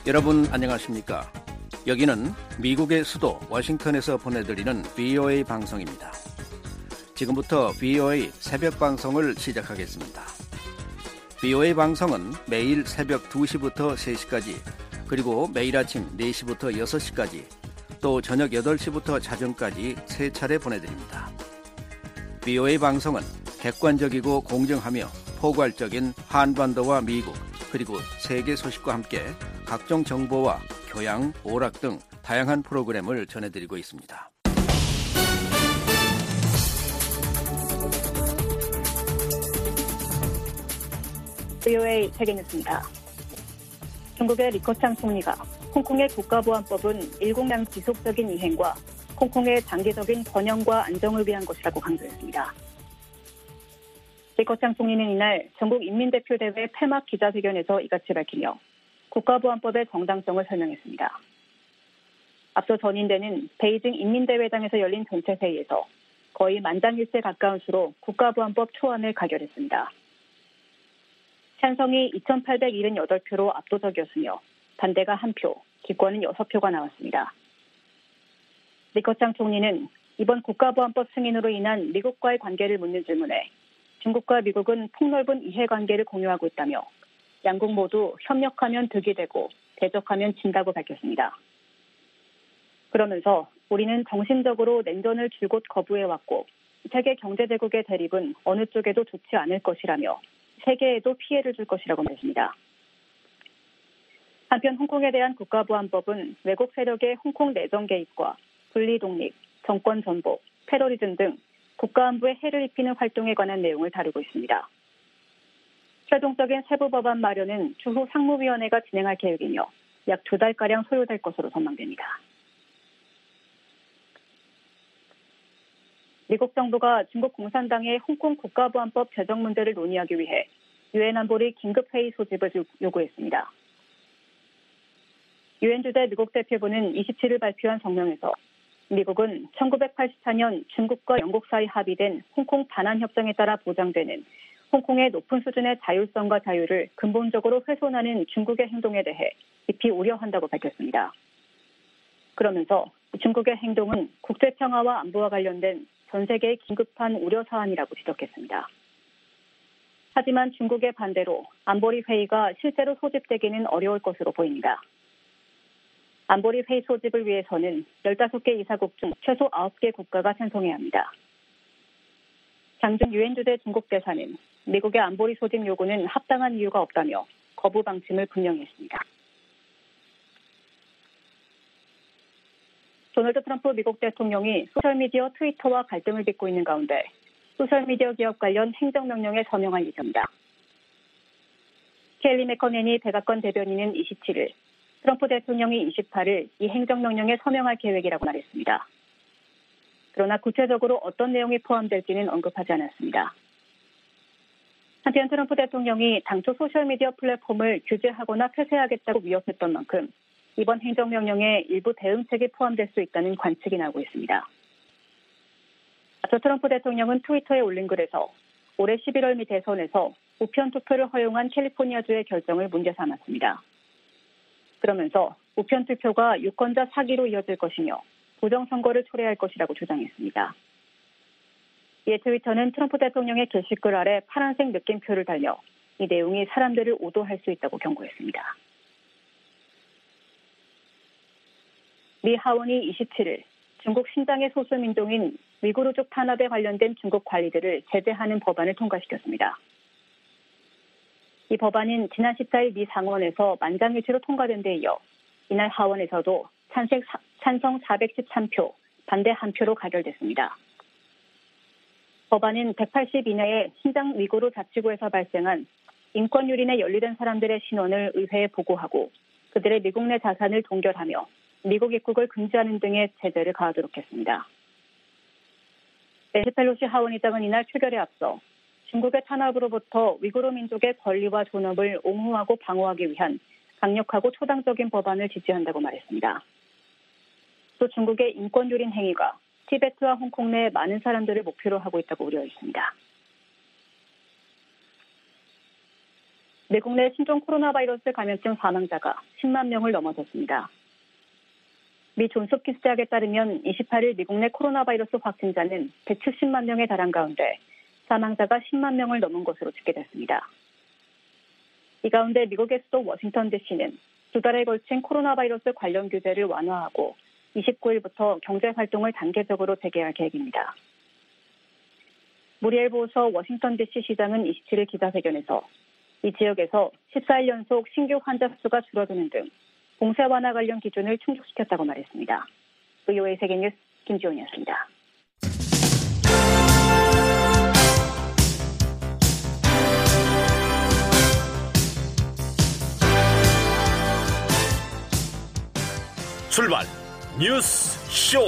여러분 안녕하십니까? 여기는 미국의 수도 워싱턴에서 보내드리는 VOA 방송입니다. 지금부터 VOA 새벽 방송을 시작하겠습니다. VOA 방송은 매일 새벽 2시부터 3시까지, 그리고 매일 아침 4시부터 6시까지, 또 저녁 8시부터 자정까지 3차례 보내드립니다. VOA 방송은 객관적이고 공정하며 포괄적인 한반도와 미국, 그리고 세계 소식과 함께 각종 정보와 교양, 오락 등 다양한 프로그램을 전해드리고 있습니다. VOA 세계뉴스입니다. 중국의 리커창 총리가 홍콩의 국가보안법은 일공량 지속적인 이행과 홍콩의 장기적인 번영과 안정을 위한 것이라고 강조했습니다. 리커창 총리는 이날 전국인민대표대회 폐막 기자회견에서 이같이 밝히며 국가보안법의 정당성을 설명했습니다. 앞서 전인대는 베이징 인민대회당에서 열린 전체 회의에서 거의 만장일치에 가까운 수로 국가보안법 초안을 가결했습니다. 찬성이 2,878표로 압도적이었으며 반대가 1표, 기권은 6표가 나왔습니다. 리커창 총리는 이번 국가보안법 승인으로 인한 미국과의 관계를 묻는 질문에 중국과 미국은 폭넓은 이해관계를 공유하고 있다며 양국 모두 협력하면 득이 되고 대적하면 진다고 밝혔습니다. 그러면서 우리는 정신적으로 냉전을 줄곧 거부해왔고 세계 경제대국의 대립은 어느 쪽에도 좋지 않을 것이라며 세계에도 피해를 줄 것이라고 말했습니다. 한편 홍콩에 대한 국가보안법은 외국 세력의 홍콩 내정 개입과 분리독립, 정권 전복, 테러리즘 등 국가안보에 해를 입히는 활동에 관한 내용을 다루고 있습니다. 최종적인 세부 법안 마련은 추후 상무위원회가 진행할 계획이며 약 2달가량 소요될 것으로 전망됩니다. 미국 정부가 중국 공산당의 홍콩 국가보안법 제정 문제를 논의하기 위해 유엔 안보리 긴급회의 소집을 요구했습니다. 유엔 주재 미국 대표부는 27일 발표한 성명에서 미국은 1984년 중국과 영국 사이 합의된 홍콩 반환 협정에 따라 보장되는 홍콩의 높은 수준의 자율성과 자유를 근본적으로 훼손하는 중국의 행동에 대해 깊이 우려한다고 밝혔습니다. 그러면서 중국의 행동은 국제평화와 안보와 관련된 전 세계의 긴급한 우려 사안이라고 지적했습니다. 하지만 중국의 반대로 안보리 회의가 실제로 소집되기는 어려울 것으로 보입니다. 안보리 회의 소집을 위해서는 15개 이사국 중 최소 9개 국가가 찬성해야 합니다. 장준 유엔 주재 중국 대사는 미국의 안보리 소집 요구는 합당한 이유가 없다며 거부 방침을 분명히 했습니다. 도널드 트럼프 미국 대통령이 소셜미디어 트위터와 갈등을 빚고 있는 가운데 소셜미디어 기업 관련 행정명령에 서명할 예정입니다. 켈리 맥커넨이 백악관 대변인은 27일, 트럼프 대통령이 28일 이 행정명령에 서명할 계획이라고 말했습니다. 그러나 구체적으로 어떤 내용이 포함될지는 언급하지 않았습니다. 한편 트럼프 대통령이 당초 소셜미디어 플랫폼을 규제하거나 폐쇄하겠다고 위협했던 만큼 이번 행정명령에 일부 대응책이 포함될 수 있다는 관측이 나오고 있습니다. 앞서 트럼프 대통령은 트위터에 올린 글에서 올해 11월 미 대선에서 우편 투표를 허용한 캘리포니아주의 결정을 문제 삼았습니다. 그러면서 우편 투표가 유권자 사기로 이어질 것이며 부정선거를 초래할 것이라고 주장했습니다. 이에 트위터는 트럼프 대통령의 게시글 아래 파란색 느낌표를 달며 이 내용이 사람들을 오도할 수 있다고 경고했습니다. 미 하원이 27일 중국 신장의 소수민족인 위구르족 탄압에 관련된 중국 관리들을 제재하는 법안을 통과시켰습니다. 이 법안은 지난 14일 미 상원에서 만장일치로 통과된 데 이어 이날 하원에서도 찬성 413표, 반대 1표로 가결됐습니다. 법안은 180 이내의 신장 위구르 자치구에서 발생한 인권 유린에 연루된 사람들의 신원을 의회에 보고하고 그들의 미국 내 자산을 동결하며 미국 입국을 금지하는 등의 제재를 가하도록 했습니다. 낸시 펠로시 하원의장은 이날 표결에 앞서 중국의 탄압으로부터 위구르 민족의 권리와 존엄을 옹호하고 방어하기 위한 강력하고 초당적인 법안을 지지한다고 말했습니다. 또 중국의 인권 유린 행위가 티베트와 홍콩 내 많은 사람들을 목표로 하고 있다고 우려했습니다. 미국 내 신종 코로나 바이러스 감염증 사망자가 10만 명을 넘어섰습니다. 미 존스홉킨스 대학에 따르면 28일 미국 내 코로나 바이러스 확진자는 170만 명에 달한 가운데 사망자가 10만 명을 넘은 것으로 집계됐습니다. 이 가운데 미국의 수도 워싱턴 DC는 두 달에 걸친 코로나 바이러스 관련 규제를 완화하고 29일부터 경제 활동을 단계적으로 재개할 계획입니다. 무리엘 보우서 워싱턴 DC 시장은 27일 기자회견에서 이 지역에서 14일 연속 신규 환자 수가 줄어드는 등 봉쇄 완화 관련 기준을 충족시켰다고 말했습니다. VOA 세계뉴스 김지원이었습니다. 출발 뉴스 쇼.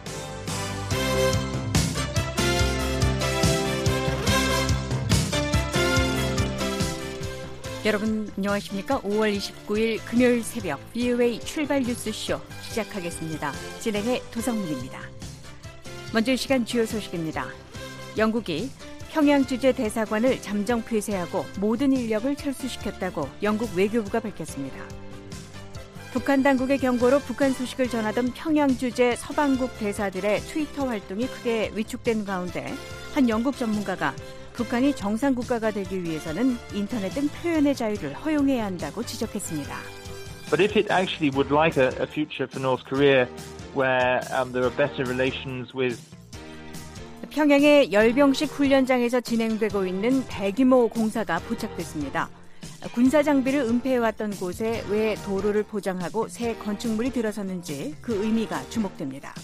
여러분 안녕하십니까? 5월 29일 금요일 새벽 VOA 출발 뉴스쇼 시작하겠습니다. 진행의 도성문입니다. 먼저 이 시간 주요 소식입니다. 영국이 평양 주재 대사관을 잠정 폐쇄하고 모든 인력을 철수시켰다고 영국 외교부가 밝혔습니다. 북한 당국의 경고로 북한 소식을 전하던 평양 주재 서방국 대사들의 트위터 활동이 크게 위축된 가운데 한 영국 전문가가 북한이 정상국가가 되기 위해서는 인터넷 등 표현의 자유를 허용해야 한다고 지적했습니다. But if it actually would like a future for North Korea where there are better relations with 평양의 열병식 훈련장에서 진행되고 있는 대규모 공사가 포착됐습니다. 군사 장비를 은폐해왔던 곳에 왜 도로를 보장하고 새 건축물이 들어섰는지 그 의미가 주목됩니다.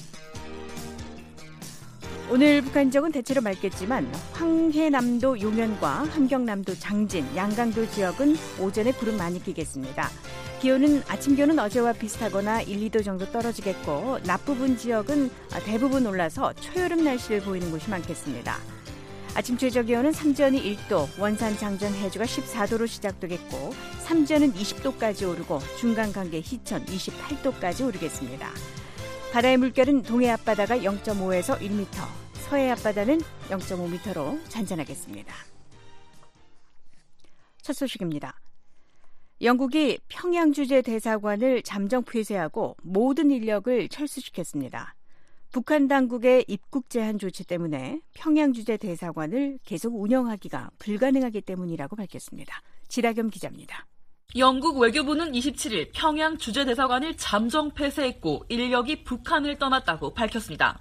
오늘 북한 지역은 대체로 맑겠지만 황해남도 용현과 함경남도 장진, 양강도 지역은 오전에 구름 많이 끼겠습니다. 기온은 아침 기온은 어제와 비슷하거나 1, 2도 정도 떨어지겠고 낮 부분 지역은 대부분 올라서 초여름 날씨를 보이는 곳이 많겠습니다. 아침 최저 기온은 삼지연이 1도, 원산 장전 해주가 14도로 시작되겠고 삼지연은 20도까지 오르고 중간 간계 희천 28도까지 오르겠습니다. 바다의 물결은 동해 앞바다가 0.5에서 1m, 서해 앞바다는 0.5m로 잔잔하겠습니다. 첫 소식입니다. 영국이 평양 주재 대사관을 잠정 폐쇄하고 모든 인력을 철수시켰습니다. 북한 당국의 입국 제한 조치 때문에 평양 주재 대사관을 계속 운영하기가 불가능하기 때문이라고 밝혔습니다. 지라겸 기자입니다. 영국 외교부는 27일 평양 주재대사관을 잠정 폐쇄했고 인력이 북한을 떠났다고 밝혔습니다.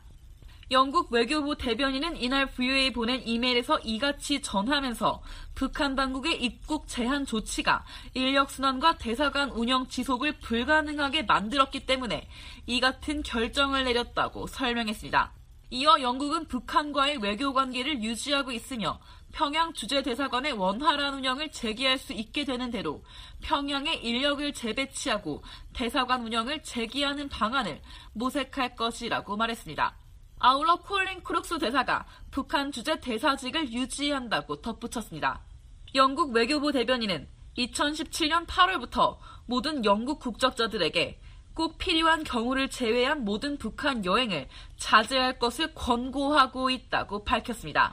영국 외교부 대변인은 이날 VOA에 보낸 이메일에서 이같이 전하면서 북한 당국의 입국 제한 조치가 인력 순환과 대사관 운영 지속을 불가능하게 만들었기 때문에 이 같은 결정을 내렸다고 설명했습니다. 이어 영국은 북한과의 외교 관계를 유지하고 있으며 평양 주재대사관의 원활한 운영을 재개할 수 있게 되는 대로 평양에 인력을 재배치하고 대사관 운영을 재개하는 방안을 모색할 것이라고 말했습니다. 아울러 콜린 크룩스 대사가 북한 주재 대사직을 유지한다고 덧붙였습니다. 영국 외교부 대변인은 2017년 8월부터 모든 영국 국적자들에게 꼭 필요한 경우를 제외한 모든 북한 여행을 자제할 것을 권고하고 있다고 밝혔습니다.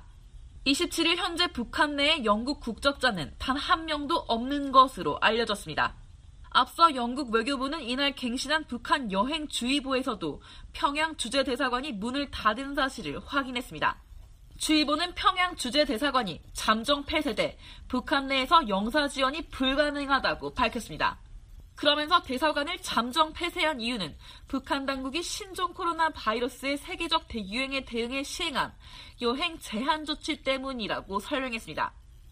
27일 현재 북한 내의 영국 국적자는 단 한 명도 없는 것으로 알려졌습니다. 앞서 영국 외교부는 이날 갱신한 북한 여행주의보에서도 평양 주재대사관이 문을 닫은 사실을 확인했습니다. 주의보는 평양 주재대사관이 잠정 폐쇄돼 북한 내에서 영사 지원이 불가능하다고 밝혔습니다. 그러면서 대사관을 잠정 폐쇄한 이유는 북한 당국이 신종 코로나 바이러스의 세계적 대유행에 대응해 시행한 여행 제한 조치 때문이라고 설명했습니다.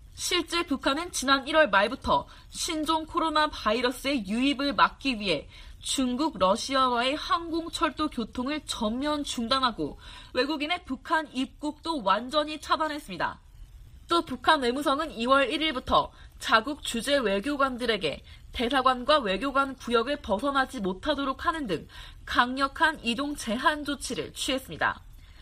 실제 북한은 지난 1월 말부터 신종 코로나 바이러스의 유입을 막기 위해 중국, 러시아와의 항공철도 교통을 전면 중단하고 외국인의 북한 입국도 완전히 차단했습니다. 또 북한 외무성은 2월 1일부터 자국 주재 외교관들에게 대사관과 외교관 구역을 벗어나지 못하도록 하는 등 강력한 이동 제한 조치를 취했습니다.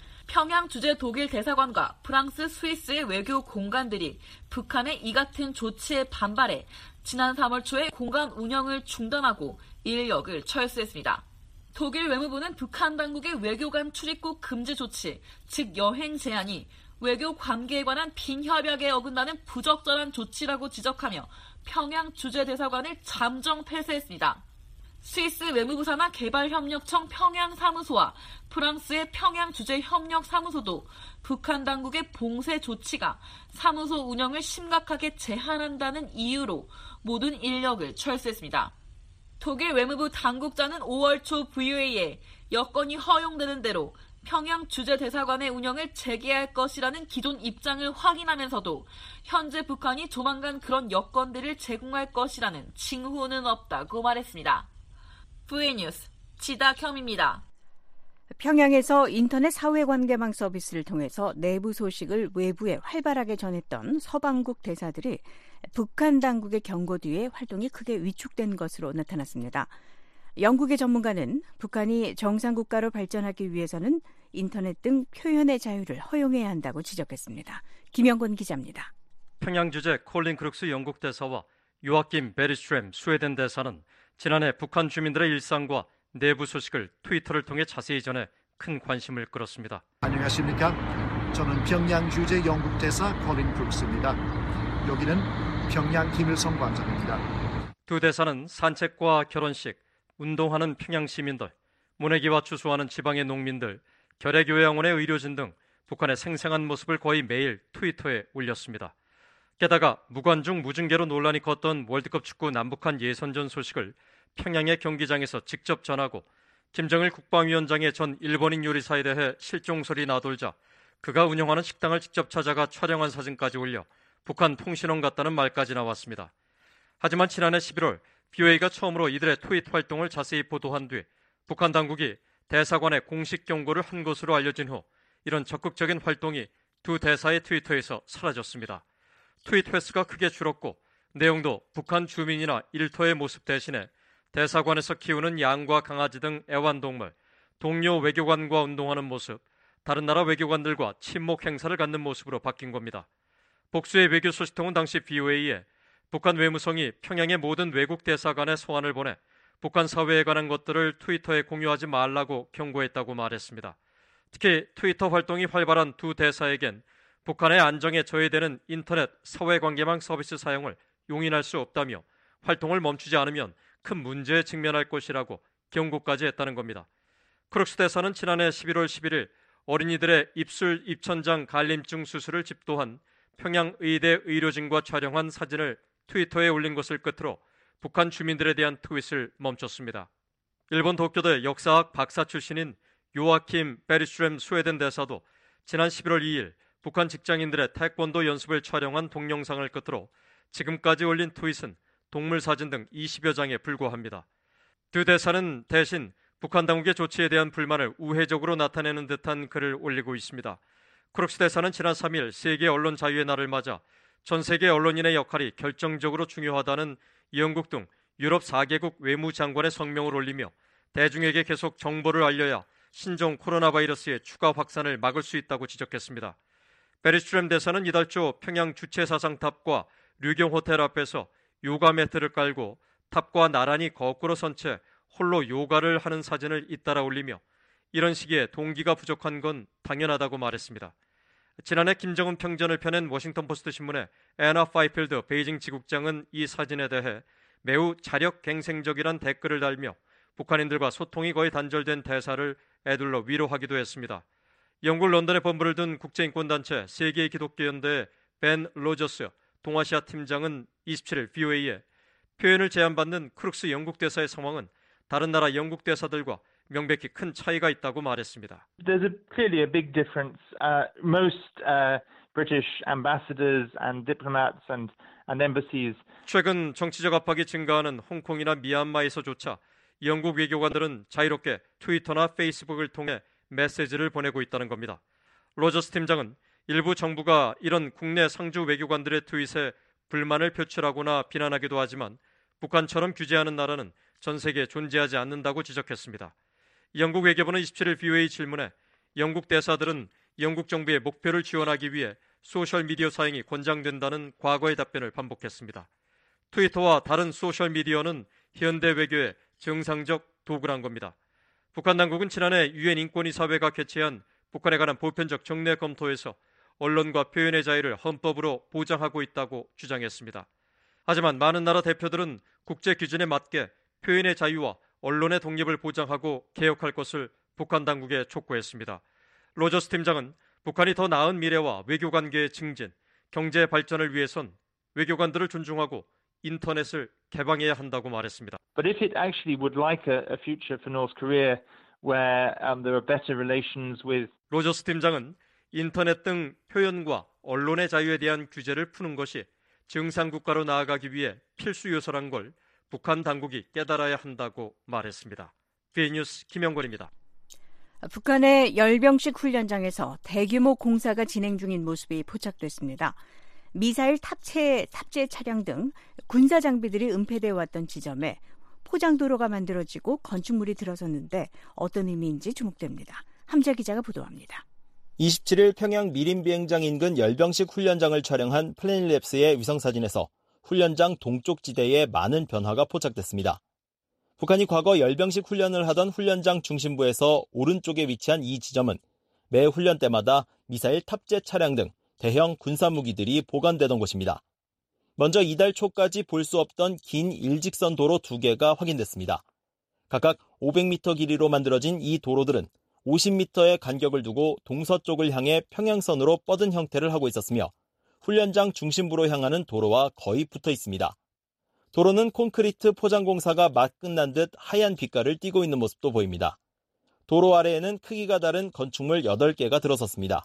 평양 주재 독일 대사관과 프랑스, 스위스의 외교 공관들이 북한의 이 같은 조치에 반발해 지난 3월 초에 공관 운영을 중단하고 인력을 철수했습니다. 독일 외무부는 북한 당국의 외교관 출입국 금지 조치, 즉 여행 제한이 외교 관계에 관한 빈협약에 어긋나는 부적절한 조치라고 지적하며 평양 주재대사관을 잠정 폐쇄했습니다. 스위스 외무부산하 개발협력청 평양사무소와 프랑스의 평양주재협력사무소도 북한 당국의 봉쇄 조치가 사무소 운영을 심각하게 제한한다는 이유로 모든 인력을 철수했습니다. 독일 외무부 당국자는 5월 초 VOA에 여건이 허용되는 대로 평양 주재대사관의 운영을 재개할 것이라는 기존 입장을 확인하면서도 현재 북한이 조만간 그런 여건들을 제공할 것이라는 징후는 없다고 말했습니다. VOA 뉴스 지다겸입니다. 평양에서 인터넷 사회관계망 서비스를 통해서 내부 소식을 외부에 활발하게 전했던 서방국 대사들이 북한 당국의 경고 뒤에 활동이 크게 위축된 것으로 나타났습니다. 영국의 전문가는 북한이 정상국가로 발전하기 위해서는 인터넷 등 표현의 자유를 허용해야 한다고 지적했습니다. 김영권 기자입니다. 평양 주재 콜린 크룩스 영국 대사와 요아킴 베리스트램 스웨덴 대사는 지난해 북한 주민들의 일상과 내부 소식을 트위터를 통해 자세히 전해 큰 관심을 끌었습니다. 안녕하십니까? 저는 평양 주재 영국 대사 콜린 크룩스입니다. 여기는 평양 김일성 광장입니다. 두 대사는 산책과 결혼식, 운동하는 평양 시민들, 모내기와 추수하는 지방의 농민들, 결의교회학원의 의료진 등 북한의 생생한 모습을 거의 매일 트위터에 올렸습니다. 게다가 무관중 무징계로 논란이 컸던 월드컵 축구 남북한 예선전 소식을 평양의 경기장에서 직접 전하고 김정일 국방위원장의 전 일본인 요리사에 대해 실종설이 나돌자 그가 운영하는 식당을 직접 찾아가 촬영한 사진까지 올려 북한 통신원 같다는 말까지 나왔습니다. 하지만 지난해 11월 VOA가 처음으로 이들의 트윗 활동을 자세히 보도한 뒤 북한 당국이 대사관에 공식 경고를 한 것으로 알려진 후 이런 적극적인 활동이 두 대사의 트위터에서 사라졌습니다. 트윗 횟수가 크게 줄었고 내용도 북한 주민이나 일터의 모습 대신에 대사관에서 키우는 양과 강아지 등 애완동물, 동료 외교관과 운동하는 모습, 다른 나라 외교관들과 친목 행사를 갖는 모습으로 바뀐 겁니다. 복수의 외교 소식통은 당시 VOA에 북한 외무성이 평양의 모든 외국 대사관에 소환을 보내 북한 사회에 관한 것들을 트위터에 공유하지 말라고 경고했다고 말했습니다. 특히 트위터 활동이 활발한 두 대사에겐 북한의 안정에 저해되는 인터넷 사회관계망 서비스 사용을 용인할 수 없다며 활동을 멈추지 않으면 큰 문제에 직면할 것이라고 경고까지 했다는 겁니다. 크룩스 대사는 지난해 11월 11일 어린이들의 입술 입천장 갈림증 수술을 집도한 평양의대 의료진과 촬영한 사진을 트위터에 올린 것을 끝으로 북한 주민들에 대한 트윗을 멈췄습니다. 일본 도쿄대 역사학 박사 출신인 요아킴 베리스트램 스웨덴 대사도 지난 11월 2일 북한 직장인들의 태권도 연습을 촬영한 동영상을 끝으로 지금까지 올린 트윗은 동물 사진 등 20여 장에 불과합니다. 두 대사는 대신 북한 당국의 조치에 대한 불만을 우회적으로 나타내는 듯한 글을 올리고 있습니다. 크룩스 대사는 지난 3일 세계 언론 자유의 날을 맞아 전 세계 언론인의 역할이 결정적으로 중요하다는 영국 등 유럽 4개국 외무장관의 성명을 올리며 대중에게 계속 정보를 알려야 신종 코로나 바이러스의 추가 확산을 막을 수 있다고 지적했습니다. 베리스트램 대사는 이달 초 평양 주체사상탑과 류경 호텔 앞에서 요가 매트를 깔고 탑과 나란히 거꾸로 선 채 홀로 요가를 하는 사진을 잇따라 올리며 이런 시기에 동기가 부족한 건 당연하다고 말했습니다. 지난해 김정은 평전을 펴낸 워싱턴포스트 신문의 애나 파이필드 베이징 지국장은 이 사진에 대해 매우 자력갱생적이란 댓글을 달며 북한인들과 소통이 거의 단절된 대사를 애둘러 위로하기도 했습니다. 영국 런던에 본부를 둔 국제인권단체 세계의 기독교연대의 벤 로저스 동아시아 팀장은 27일 VOA에 표현을 제한받는 크룩스 영국 대사의 상황은 다른 나라 영국 대사들과 명백히 큰 차이가 있다고 말했습니다. There's clearly a big difference. Most British ambassadors and diplomats and embassies. 최근 정치적 압박이 증가하는 홍콩이나 미얀마에서조차 영국 외교관들은 자유롭게 트위터나 페이스북을 통해 메시지를 보내고 있다는 겁니다. 로저스 팀장은 일부 정부가 이런 국내 상주 외교관들의 트윗에 불만을 표출하거나 비난하기도 하지만 북한처럼 규제하는 나라는 전 세계에 존재하지 않는다고 지적했습니다. 영국 외교부는 27일 VOA 질문에 영국 대사들은 영국 정부의 목표를 지원하기 위해 소셜미디어 사용이 권장된다는 과거의 답변을 반복했습니다. 트위터와 다른 소셜미디어는 현대 외교의 정상적 도구란 겁니다. 북한 당국은 지난해 유엔 인권이사회가 개최한 북한에 관한 보편적 정례 검토에서 언론과 표현의 자유를 헌법으로 보장하고 있다고 주장했습니다. 하지만 많은 나라 대표들은 국제 기준에 맞게 표현의 자유와 언론의 독립을 보장하고 개혁할 것을 북한 당국에 촉구했습니다. 로저스 팀장은 북한이 더 나은 미래와 외교관계의 증진, 경제 발전을 위해선 외교관들을 존중하고 인터넷을 개방해야 한다고 말했습니다. But if it actually would like a future for North Korea where there are better relations with 로저스 팀장은 인터넷 등 표현과 언론의 자유에 대한 규제를 푸는 것이 정상국가로 나아가기 위해 필수 요소란 걸 북한 당국이 깨달아야 한다고 말했습니다. VN뉴스 김영권입니다. 북한의 열병식 훈련장에서 대규모 공사가 진행 중인 모습이 포착됐습니다. 미사일 탑재 차량 등 군사 장비들이 은폐되어 왔던 지점에 포장도로가 만들어지고 건축물이 들어섰는데 어떤 의미인지 주목됩니다. 함재 기자가 보도합니다. 27일 평양 미림 비행장 인근 열병식 훈련장을 촬영한 플래닛랩스의 위성사진에서 훈련장 동쪽 지대에 많은 변화가 포착됐습니다. 북한이 과거 열병식 훈련을 하던 훈련장 중심부에서 오른쪽에 위치한 이 지점은 매 훈련 때마다 미사일 탑재 차량 등 대형 군사무기들이 보관되던 곳입니다. 먼저 이달 초까지 볼 수 없던 긴 일직선 도로 2개가 확인됐습니다. 각각 500m 길이로 만들어진 이 도로들은 50m의 간격을 두고 동서쪽을 향해 평행선으로 뻗은 형태를 하고 있었으며 훈련장 중심부로 향하는 도로와 거의 붙어 있습니다. 도로는 콘크리트 포장 공사가 막 끝난 듯 하얀 빛깔을 띠고 있는 모습도 보입니다. 도로 아래에는 크기가 다른 건축물 8개가 들어섰습니다.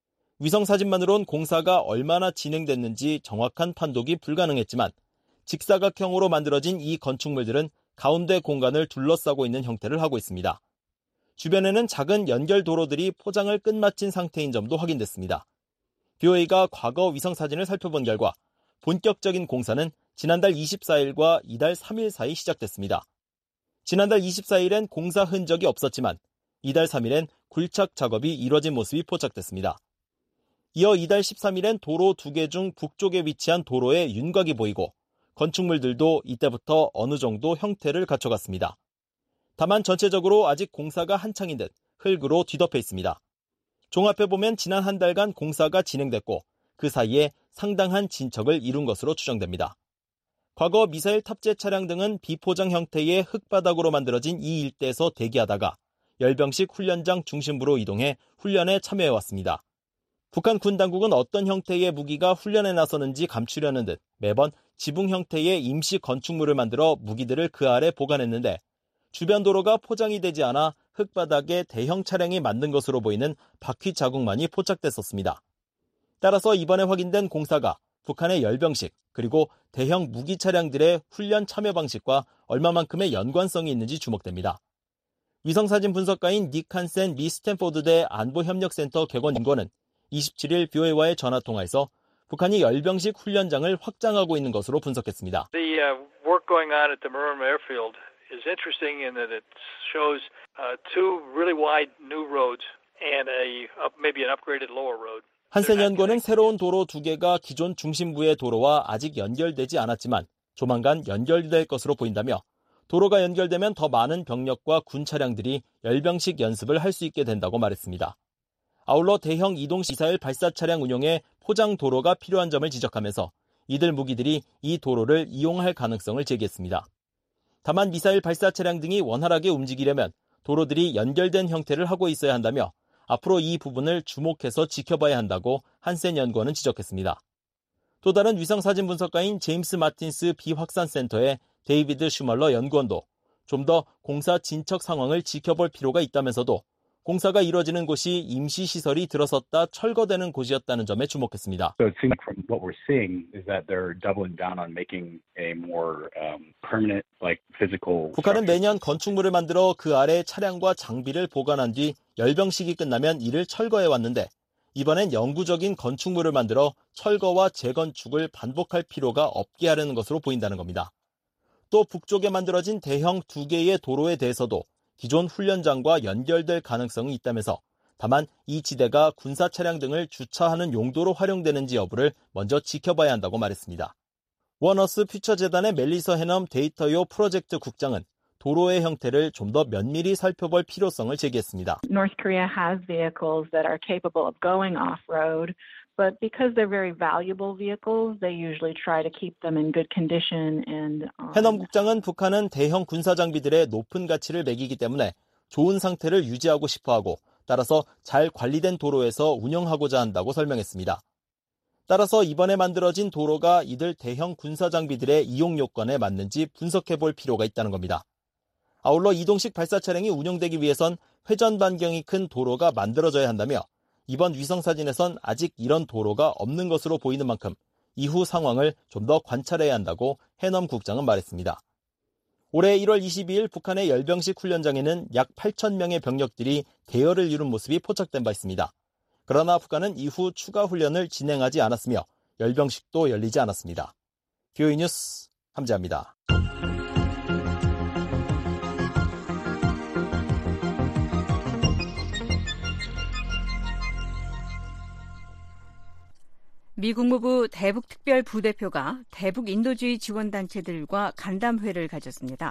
위성사진만으론 공사가 얼마나 진행됐는지 정확한 판독이 불가능했지만 직사각형으로 만들어진 이 건축물들은 가운데 공간을 둘러싸고 있는 형태를 하고 있습니다. 주변에는 작은 연결 도로들이 포장을 끝마친 상태인 점도 확인됐습니다. BOA가 과거 위성사진을 살펴본 결과 본격적인 공사는 지난달 24일과 이달 3일 사이 시작됐습니다. 지난달 24일엔 공사 흔적이 없었지만 이달 3일엔 굴착 작업이 이뤄진 모습이 포착됐습니다. 이어 이달 13일엔 도로 2개 중 북쪽에 위치한 도로에 윤곽이 보이고 건축물들도 이때부터 어느 정도 형태를 갖춰갔습니다. 다만 전체적으로 아직 공사가 한창인 듯 흙으로 뒤덮여 있습니다. 종합해보면 지난 한 달간 공사가 진행됐고 그 사이에 상당한 진척을 이룬 것으로 추정됩니다. 과거 미사일 탑재 차량 등은 비포장 형태의 흙바닥으로 만들어진 이 일대에서 대기하다가 열병식 훈련장 중심부로 이동해 훈련에 참여해왔습니다. 북한 군 당국은 어떤 형태의 무기가 훈련에 나서는지 감추려는 듯 매번 지붕 형태의 임시 건축물을 만들어 무기들을 그 아래 보관했는데 주변 도로가 포장이 되지 않아 흙바닥에 대형 차량이 만든 것으로 보이는 바퀴 자국만이 포착됐었습니다. 따라서 이번에 확인된 공사가 북한의 열병식 그리고 대형 무기 차량들의 훈련 참여 방식과 얼마만큼의 연관성이 있는지 주목됩니다. 위성사진 분석가인 닉 한센 미 스탠포드대 안보협력센터 객원연구원은 27일 BOA와의 전화통화에서 북한이 열병식 훈련장을 확장하고 있는 것으로 분석했습니다. The work going on at the Murman Airfield is interesting in that it shows two really wide new roads and maybe an upgraded lower road. 한센 연구원은 새로운 도로 2개가 기존 중심부의 도로와 아직 연결되지 않았지만 조만간 연결될 것으로 보인다며 도로가 연결되면 더 많은 병력과 군 차량들이 열병식 연습을 할 수 있게 된다고 말했습니다. 아울러 대형 이동식 미사일 발사 차량 운용에 포장 도로가 필요한 점을 지적하면서 이들 무기들이 이 도로를 이용할 가능성을 제기했습니다. 다만 미사일 발사 차량 등이 원활하게 움직이려면 도로들이 연결된 형태를 하고 있어야 한다며 앞으로 이 부분을 주목해서 지켜봐야 한다고 한센 연구원은 지적했습니다. 또 다른 위성사진 분석가인 제임스 마틴스 비확산센터의 데이비드 슈멀러 연구원도 좀 더 공사 진척 상황을 지켜볼 필요가 있다면서도 공사가 이뤄지는 곳이 임시시설이 들어섰다 철거되는 곳이었다는 점에 주목했습니다. So it seems from what we're seeing is that they're doubling down on making a more permanent, like physical. 북한은 매년 건축물을 만들어 그 아래 차량과 장비를 보관한 뒤 열병식이 끝나면 이를 철거해 왔는데 이번엔 영구적인 건축물을 만들어 철거와 재건축을 반복할 필요가 없게 하려는 것으로 보인다는 겁니다. 또 북쪽에 만들어진 대형 2개의 도로에 대해서도 기존 훈련장과 연결될 가능성이 있다면서 다만 이 지대가 군사 차량 등을 주차하는 용도로 활용되는지 여부를 먼저 지켜봐야 한다고 말했습니다. 원어스 퓨처재단의 멜리서 해넘 데이터요 프로젝트 국장은 도로의 형태를 좀 더 면밀히 살펴볼 필요성을 제기했습니다. North Korea has vehicles that are capable of going off-road, but because they're very valuable vehicles, they usually try to keep them in good condition. And 해넘 국장은 북한은 대형 군사 장비들의 높은 가치를 매기기 때문에 좋은 상태를 유지하고 싶어하고 따라서 잘 관리된 도로에서 운영하고자 한다고 설명했습니다. 따라서 이번에 만들어진 도로가 이들 대형 군사 장비들의 이용 요건에 맞는지 분석해 볼 필요가 있다는 겁니다. 아울러 이동식 발사 차량이 운영되기 위해선 회전 반경이 큰 도로가 만들어져야 한다며 이번 위성사진에선 아직 이런 도로가 없는 것으로 보이는 만큼 이후 상황을 좀 더 관찰해야 한다고 해넘 국장은 말했습니다. 올해 1월 22일 북한의 열병식 훈련장에는 약 8,000명의 병력들이 대열을 이룬 모습이 포착된 바 있습니다. 그러나 북한은 이후 추가 훈련을 진행하지 않았으며 열병식도 열리지 않았습니다. VOA 뉴스 함재합니다. 미 국무부 대북특별부대표가 대북 인도주의 지원단체들과 간담회를 가졌습니다.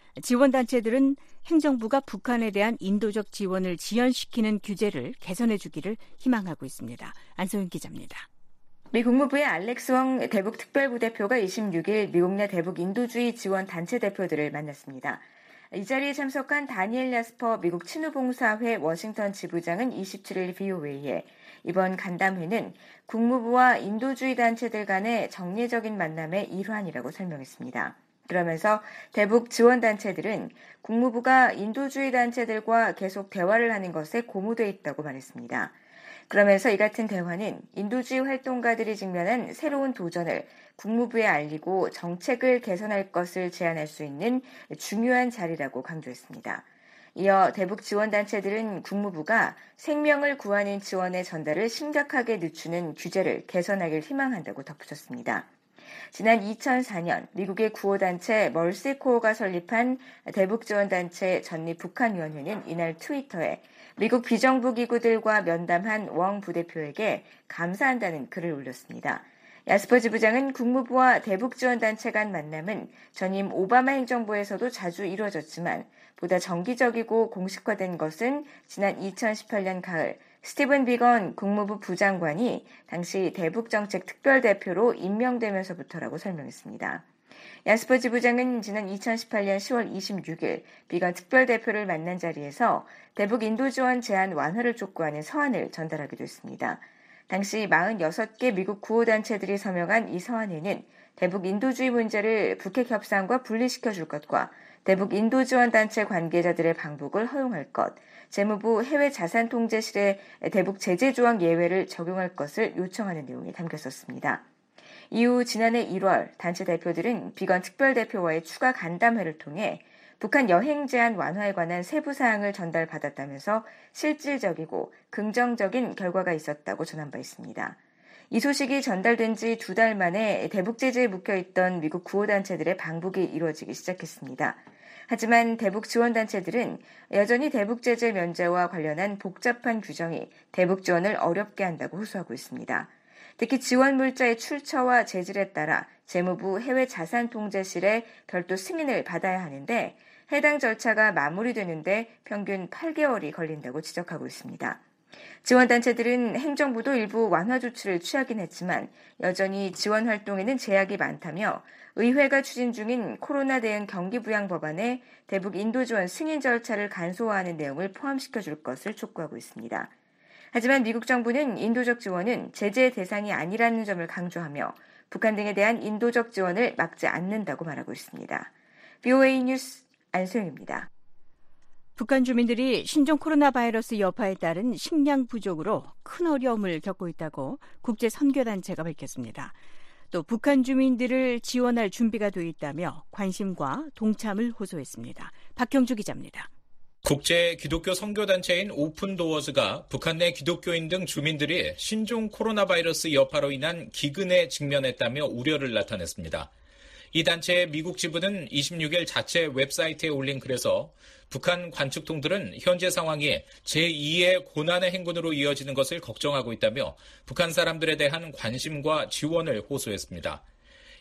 지원단체들은 행정부가 북한에 대한 인도적 지원을 지연시키는 규제를 개선해 주기를 희망하고 있습니다. 안소영 기자입니다. 미 국무부의 알렉스 웡 대북특별부대표가 26일 미국 내 대북 인도주의 지원 단체 대표들을 만났습니다. 이 자리에 참석한 다니엘 야스퍼 미국 친후봉사회 워싱턴 지부장은 27일 VOA에 이번 간담회는 국무부와 인도주의 단체들 간의 정례적인 만남의 일환이라고 설명했습니다. 그러면서 대북 지원단체들은 국무부가 인도주의 단체들과 계속 대화를 하는 것에 고무돼 있다고 말했습니다. 그러면서 이 같은 대화는 인도주의 활동가들이 직면한 새로운 도전을 국무부에 알리고 정책을 개선할 것을 제안할 수 있는 중요한 자리라고 강조했습니다. 이어 대북 지원단체들은 국무부가 생명을 구하는 지원의 전달을 심각하게 늦추는 규제를 개선하길 희망한다고 덧붙였습니다. 지난 2004년 미국의 구호단체 멀시코어가 설립한 대북지원단체 전립북한위원회는 이날 트위터에 미국 비정부 기구들과 면담한 웡 부대표에게 감사한다는 글을 올렸습니다. 야스퍼 지부장은 국무부와 대북지원단체 간 만남은 전임 오바마 행정부에서도 자주 이루어졌지만 보다 정기적이고 공식화된 것은 지난 2018년 가을 스티븐 비건 국무부 부장관이 당시 대북정책 특별대표로 임명되면서부터라고 설명했습니다. 야스퍼 지부장은 지난 2018년 10월 26일 비건 특별대표를 만난 자리에서 대북 인도지원 제한 완화를 촉구하는 서한을 전달하기도 했습니다. 당시 46개 미국 구호단체들이 서명한 이 서한에는 대북 인도주의 문제를 북핵 협상과 분리시켜줄 것과 대북 인도지원단체 관계자들의 방북을 허용할 것, 재무부 해외자산통제실의 대북 제재 조항 예외를 적용할 것을 요청하는 내용이 담겼었습니다. 이후 지난해 1월 단체 대표들은 비건 특별대표와의 추가 간담회를 통해 북한 여행 제한 완화에 관한 세부 사항을 전달받았다면서 실질적이고 긍정적인 결과가 있었다고 전한 바 있습니다. 이 소식이 전달된 지 2달 만에 대북 제재에 묶여있던 미국 구호단체들의 방북이 이루어지기 시작했습니다. 하지만 대북 지원단체들은 여전히 대북 제재 면제와 관련한 복잡한 규정이 대북 지원을 어렵게 한다고 호소하고 있습니다. 특히 지원 물자의 출처와 재질에 따라 재무부 해외자산통제실의 별도 승인을 받아야 하는데 해당 절차가 마무리되는데 평균 8개월이 걸린다고 지적하고 있습니다. 지원단체들은 행정부도 일부 완화 조치를 취하긴 했지만 여전히 지원 활동에는 제약이 많다며 의회가 추진 중인 코로나 대응 경기부양 법안에 대북 인도지원 승인 절차를 간소화하는 내용을 포함시켜줄 것을 촉구하고 있습니다. 하지만 미국 정부는 인도적 지원은 제재의 대상이 아니라는 점을 강조하며 북한 등에 대한 인도적 지원을 막지 않는다고 말하고 있습니다. VOA 뉴스 안소영입니다. 북한 주민들이 신종 코로나 바이러스 여파에 따른 식량 부족으로 큰 어려움을 겪고 있다고 국제선교단체가 밝혔습니다. 또 북한 주민들을 지원할 준비가 돼 있다며 관심과 동참을 호소했습니다. 박형주 기자입니다. 국제 기독교 선교단체인 오픈도어즈가 북한 내 기독교인 등 주민들이 신종 코로나 바이러스 여파로 인한 기근에 직면했다며 우려를 나타냈습니다. 이 단체의 미국 지부는 26일 자체 웹사이트에 올린 글에서 북한 관측통들은 현재 상황이 제2의 고난의 행군으로 이어지는 것을 걱정하고 있다며 북한 사람들에 대한 관심과 지원을 호소했습니다.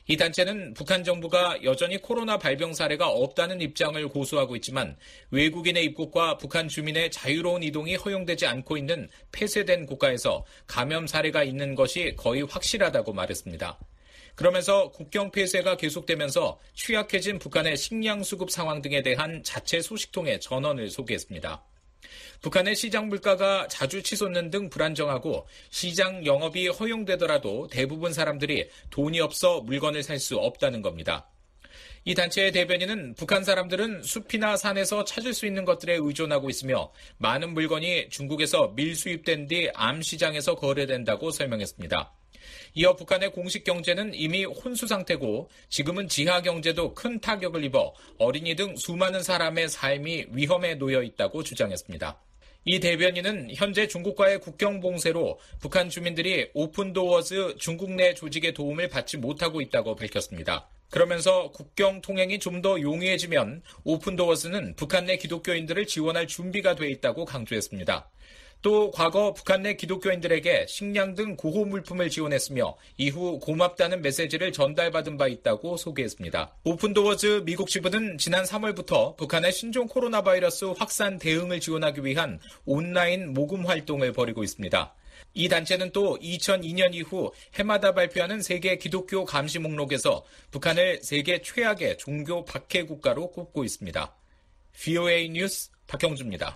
이 단체는 북한 정부가 여전히 코로나 발병 사례가 없다는 입장을 고수하고 있지만 외국인의 입국과 북한 주민의 자유로운 이동이 허용되지 않고 있는 폐쇄된 국가에서 감염 사례가 있는 것이 거의 확실하다고 말했습니다. 그러면서 국경 폐쇄가 계속되면서 취약해진 북한의 식량 수급 상황 등에 대한 자체 소식통의 전언을 소개했습니다. 북한의 시장 물가가 자주 치솟는 등 불안정하고 시장 영업이 허용되더라도 대부분 사람들이 돈이 없어 물건을 살 수 없다는 겁니다. 이 단체의 대변인은 북한 사람들은 숲이나 산에서 찾을 수 있는 것들에 의존하고 있으며 많은 물건이 중국에서 밀수입된 뒤 암시장에서 거래된다고 설명했습니다. 이어 북한의 공식 경제는 이미 혼수 상태고 지금은 지하 경제도 큰 타격을 입어 어린이 등 수많은 사람의 삶이 위험에 놓여 있다고 주장했습니다. 이 대변인은 현재 중국과의 국경 봉쇄로 북한 주민들이 오픈도어즈 중국 내 조직의 도움을 받지 못하고 있다고 밝혔습니다. 그러면서 국경 통행이 좀 더 용이해지면 오픈도어즈는 북한 내 기독교인들을 지원할 준비가 돼 있다고 강조했습니다. 또 과거 북한 내 기독교인들에게 식량 등 고호 물품을 지원했으며 이후 고맙다는 메시지를 전달받은 바 있다고 소개했습니다. 오픈도어즈 미국 지부는 지난 3월부터 북한의 신종 코로나 바이러스 확산 대응을 지원하기 위한 온라인 모금 활동을 벌이고 있습니다. 이 단체는 또 2002년 이후 해마다 발표하는 세계 기독교 감시 목록에서 북한을 세계 최악의 종교 박해 국가로 꼽고 있습니다. VOA 뉴스 박형주입니다.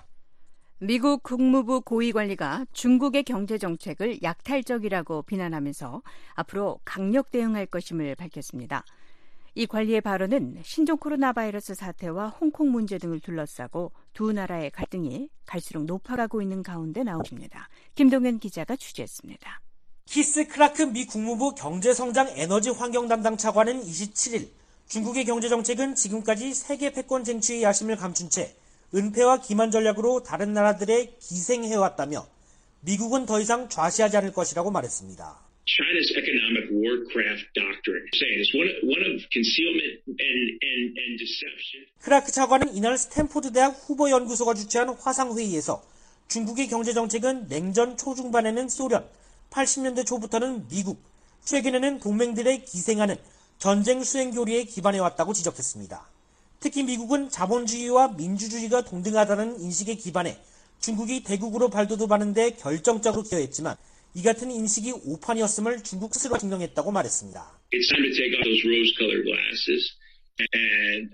미국 국무부 고위관리가 중국의 경제정책을 약탈적이라고 비난하면서 앞으로 강력 대응할 것임을 밝혔습니다. 이 관리의 발언은 신종 코로나 바이러스 사태와 홍콩 문제 등을 둘러싸고 두 나라의 갈등이 갈수록 높아가고 있는 가운데 나옵니다. 김동현 기자가 취재했습니다. 키스 크라크 미 국무부 경제성장 에너지 환경 담당 차관은 27일 중국의 경제정책은 지금까지 세계 패권 쟁취의 야심을 감춘 채 은폐와 기만 전략으로 다른 나라들에 기생해왔다며 미국은 더 이상 좌시하지 않을 것이라고 말했습니다. China's economic warcraft doctrine, saying it's one of concealment and deception. 크라크 차관은 이날 스탠포드 대학 후보 연구소가 주최한 화상 회의에서 중국의 경제 정책은 냉전 초중반에는 소련, 80년대 초부터는 미국, 최근에는 동맹들에 기생하는 전쟁 수행 교리에 기반해 왔다고 지적했습니다. 특히 미국은 자본주의와 민주주의가 동등하다는 인식에 기반해 중국이 대국으로 발돋움하는 데 결정적으로 기여했지만 이 같은 인식이 오판이었음을 중국 스스로 증명했다고 말했습니다. It's time to take off those rose-colored glasses and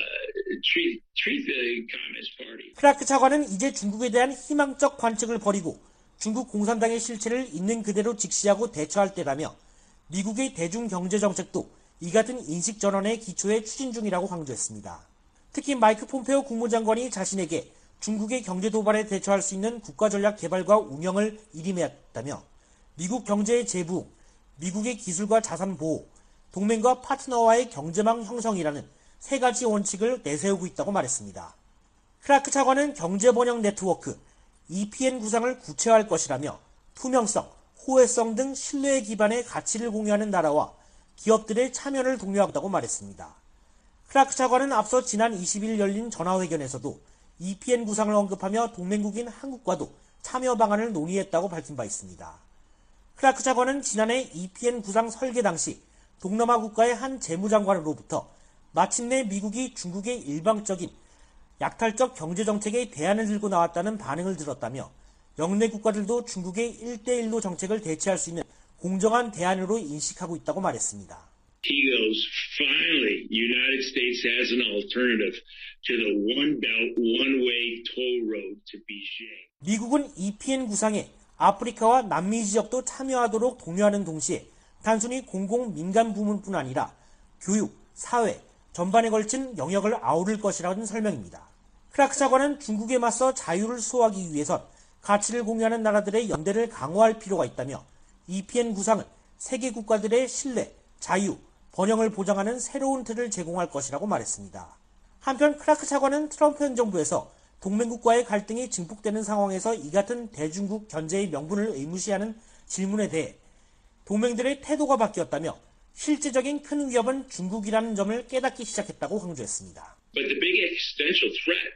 treat the Communist Party. 크라크 차관은 이제 중국에 대한 희망적 관측을 버리고 중국 공산당의 실체를 있는 그대로 직시하고 대처할 때라며 미국의 대중경제정책도 이 같은 인식 전환의 기초에 추진 중이라고 강조했습니다. 특히 마이크 폼페오 국무장관이 자신에게 중국의 경제 도발에 대처할 수 있는 국가전략 개발과 운영을 일임했다며 미국 경제의 재부흥, 미국의 기술과 자산 보호, 동맹과 파트너와의 경제망 형성이라는 세 가지 원칙을 내세우고 있다고 말했습니다. 크라크 차관은 경제번영 네트워크, EPN 구상을 구체화할 것이라며 투명성, 호혜성 등 신뢰에 기반의 가치를 공유하는 나라와 기업들의 참여를 독려하겠다고 말했습니다. 크라크 차관은 앞서 지난 20일 열린 전화회견에서도 EPN 구상을 언급하며 동맹국인 한국과도 참여 방안을 논의했다고 밝힌 바 있습니다. 크라크 차관은 지난해 EPN 구상 설계 당시 동남아 국가의 한 재무장관으로부터 마침내 미국이 중국의 일방적인 약탈적 경제정책에 대안을 들고 나왔다는 반응을 들었다며 영내 국가들도 중국의 1대1로 정책을 대체할 수 있는 공정한 대안으로 인식하고 있다고 말했습니다. He goes, finally, United States has an alternative to the one belt, one way toll road to Beijing. 미국은 EPN 구상에 아프리카와 남미 지역도 참여하도록 독려하는 동시에 단순히 공공 민간 부문뿐 아니라 교육, 사회, 전반에 걸친 영역을 아우를 것이라는 설명입니다. 크라크 차관은 중국에 맞서 자유를 수호하기 위해선 가치를 공유하는 나라들의 연대를 강화할 필요가 있다며 EPN 구상은 세계 국가들의 신뢰, 자유, 번영을 보장하는 새로운 틀을 제공할 것이라고 말했습니다. 한편 크라크 차관은 트럼프 현 정부에서 동맹국과의 갈등이 증폭되는 상황에서 이 같은 대중국 견제의 명분을 의무시하는 질문에 대해 동맹들의 태도가 바뀌었다며 실제적인 큰 위협은 중국이라는 점을 깨닫기 시작했다고 강조했습니다. But the big existential threat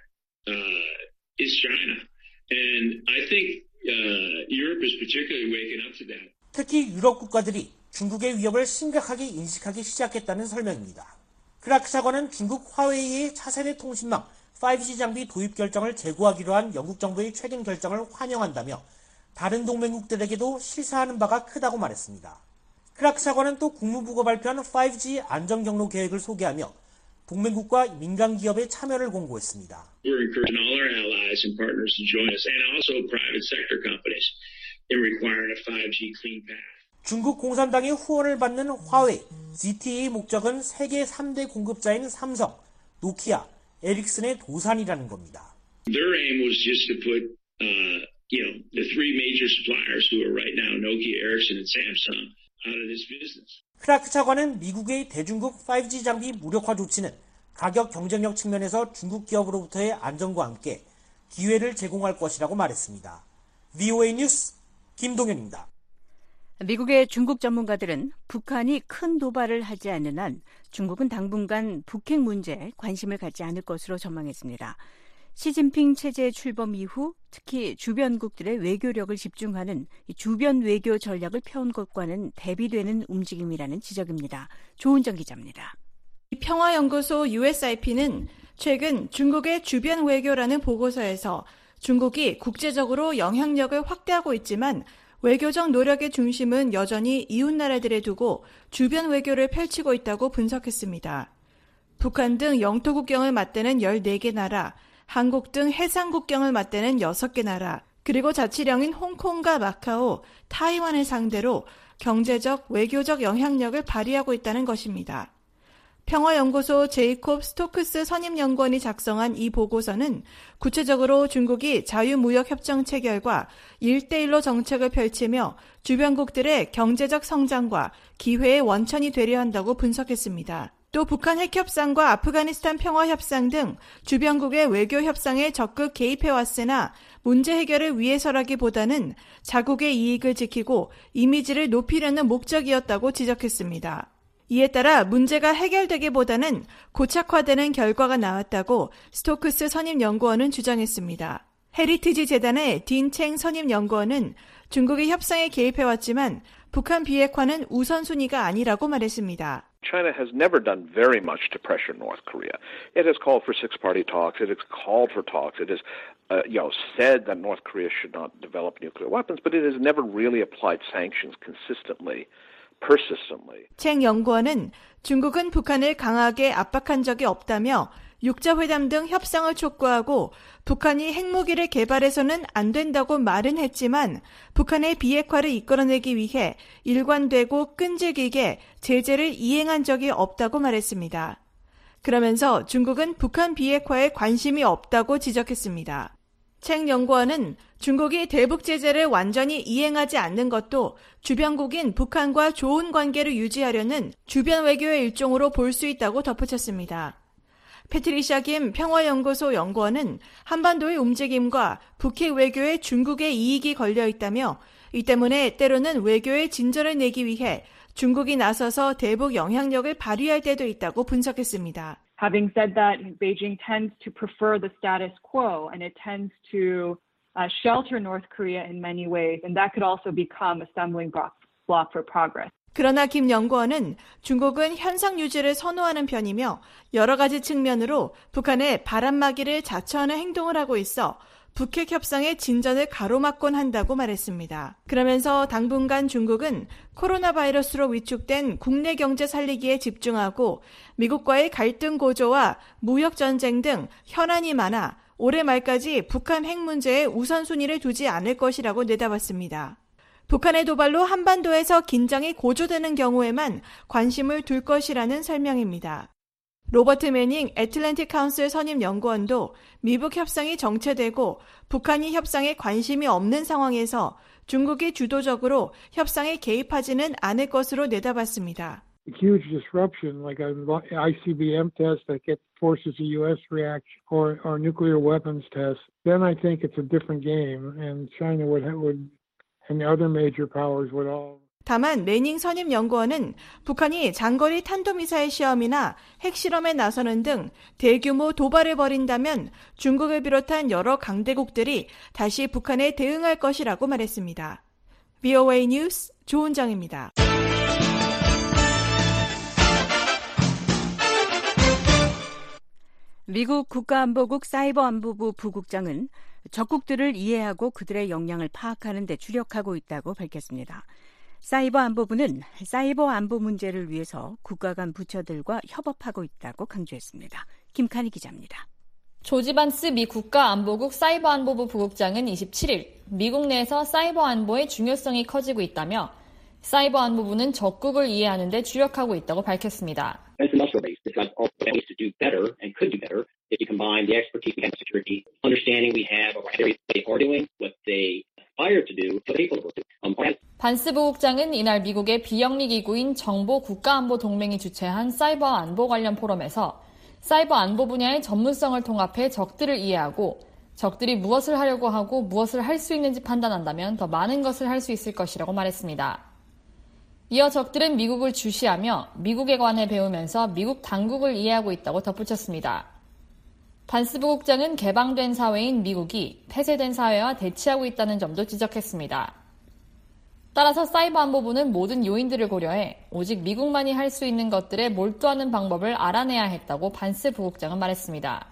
is China, and I think Europe is particularly waking up to that. 특히 유럽 국가들이 중국의 위협을 심각하게 인식하기 시작했다는 설명입니다. 크라크 차관은 중국 화웨이의 차세대 통신망 5G 장비 도입 결정을 재고하기로 한 영국 정부의 최근 결정을 환영한다며 다른 동맹국들에게도 시사하는 바가 크다고 말했습니다. 크라크 차관은 또 국무부가 발표한 5G 안전경로 계획을 소개하며 동맹국과 민간 기업의 참여를 공고했습니다. We're encouraging all our allies and partners to join us, and also private sector companies in requiring a 5G clean path. 중국 공산당의 후원을 받는 화웨이, ZTE의 목적은 세계 3대 공급자인 삼성, 노키아, 에릭슨의 도산이라는 겁니다. Their aim was just to put, the three major suppliers who are right now Nokia, Ericsson, and Samsung out of this business. 크라크 차관은 미국의 대중국 5G 장비 무력화 조치는 가격 경쟁력 측면에서 중국 기업으로부터의 안정과 함께 기회를 제공할 것이라고 말했습니다. VOA 뉴스 김동현입니다. 미국의 중국 전문가들은 북한이 큰 도발을 하지 않는 한 중국은 당분간 북핵 문제에 관심을 갖지 않을 것으로 전망했습니다. 시진핑 체제 출범 이후 특히 주변국들의 외교력을 집중하는 주변 외교 전략을 펴온 것과는 대비되는 움직임이라는 지적입니다. 조은정 기자입니다. 평화연구소 USIP는 최근 중국의 주변 외교라는 보고서에서 중국이 국제적으로 영향력을 확대하고 있지만 외교적 노력의 중심은 여전히 이웃나라들에 두고 주변 외교를 펼치고 있다고 분석했습니다. 북한 등 영토 국경을 맞대는 14개 나라, 한국 등 해상 국경을 맞대는 6개 나라, 그리고 자치령인 홍콩과 마카오, 타이완을 상대로 경제적, 외교적 영향력을 발휘하고 있다는 것입니다. 평화연구소 제이콥 스토크스 선임연구원이 작성한 이 보고서는 구체적으로 중국이 자유무역협정 체결과 1대1로 정책을 펼치며 주변국들의 경제적 성장과 기회의 원천이 되려 한다고 분석했습니다. 또 북한 핵협상과 아프가니스탄 평화협상 등 주변국의 외교협상에 적극 개입해왔으나 문제 해결을 위해서라기보다는 자국의 이익을 지키고 이미지를 높이려는 목적이었다고 지적했습니다. 이에 따라 문제가 해결되기보다는 고착화되는 결과가 나왔다고 스토크스 선임연구원은 주장했습니다. 헤리티지 재단의 딘챙 선임연구원은 중국이 협상에 개입해왔지만 북한 비핵화는 우선순위가 아니라고 말했습니다. China has never done very much to pressure North Korea. It has called for six-party talks. It has called for talks. It has, said that North Korea should not develop nuclear weapons, but it has never really applied sanctions consistently. 챙 연구원은 중국은 북한을 강하게 압박한 적이 없다며 육자회담 등 협상을 촉구하고 북한이 핵무기를 개발해서는 안 된다고 말은 했지만 북한의 비핵화를 이끌어내기 위해 일관되고 끈질기게 제재를 이행한 적이 없다고 말했습니다. 그러면서 중국은 북한 비핵화에 관심이 없다고 지적했습니다. 챙 연구원은 중국이 대북 제재를 완전히 이행하지 않는 것도 주변국인 북한과 좋은 관계를 유지하려는 주변 외교의 일종으로 볼 수 있다고 덧붙였습니다. 패트리샤 김 평화연구소 연구원은 한반도의 움직임과 북핵 외교에 중국의 이익이 걸려 있다며 이 때문에 때로는 외교의 진전을 내기 위해 중국이 나서서 대북 영향력을 발휘할 때도 있다고 분석했습니다. Having said that, Beijing tends to prefer the status quo and it tends to shelter North Korea in many ways, and that could also become a stumbling block for progress. 그러나 김 연구원은 중국은 현상 유지를 선호하는 편이며 여러 가지 측면으로 북한의 바람막이를 자처하는 행동을 하고 있어 북핵 협상의 진전을 가로막곤 한다고 말했습니다. 그러면서 당분간 중국은 코로나 바이러스로 위축된 국내 경제 살리기에 집중하고 미국과의 갈등 고조와 무역 전쟁 등 현안이 많아 올해 말까지 북한 핵 문제에 우선순위를 두지 않을 것이라고 내다봤습니다. 북한의 도발로 한반도에서 긴장이 고조되는 경우에만 관심을 둘 것이라는 설명입니다. 로버트 매닝 애틀랜틱 카운슬 선임 연구원도 미북 협상이 정체되고 북한이 협상에 관심이 없는 상황에서 중국이 주도적으로 협상에 개입하지는 않을 것으로 내다봤습니다. Huge disruption, like an ICBM test that forces a U.S. reaction or nuclear weapons test, then I think it's a different game, and China would and the other major powers would all. 다만 매닝 선임 연구원은 북한이 장거리 탄도미사일 시험이나 핵실험에 나서는 등 대규모 도발을 벌인다면 중국을 비롯한 여러 강대국들이 다시 북한에 대응할 것이라고 말했습니다. VOA 뉴스 조은정입니다. 미국 국가안보국 사이버안보부 부국장은 적국들을 이해하고 그들의 역량을 파악하는 데 주력하고 있다고 밝혔습니다. 사이버안보부는 사이버 안보 문제를 위해서 국가 간 부처들과 협업하고 있다고 강조했습니다. 김칸희 기자입니다. 조지 반스 미 국가안보국 사이버안보부 부국장은 27일 미국 내에서 사이버 안보의 중요성이 커지고 있다며 사이버 안보부는 적국을 이해하는 데 주력하고 있다고 밝혔습니다. It's industrial-based. It's got all ways to do better and could do better if you combine the expertise we have in security, understanding we have of what they are doing, what they aspire to do, what they capable of doing. 반스 부국장은 이날 미국의 비영리 기구인 정보 국가안보 동맹이 주최한 사이버 안보 관련 포럼에서 사이버 안보 분야의 전문성을 통합해 적들을 이해하고 적들이 무엇을 하려고 하고 무엇을 할 수 있는지 판단한다면 더 많은 것을 할 수 있을 것이라고 말했습니다. 이어 적들은 미국을 주시하며 미국에 관해 배우면서 미국 당국을 이해하고 있다고 덧붙였습니다. 반스 부국장은 개방된 사회인 미국이 폐쇄된 사회와 대치하고 있다는 점도 지적했습니다. 따라서 사이버 안보부는 모든 요인들을 고려해 오직 미국만이 할 수 있는 것들에 몰두하는 방법을 알아내야 했다고 반스 부국장은 말했습니다.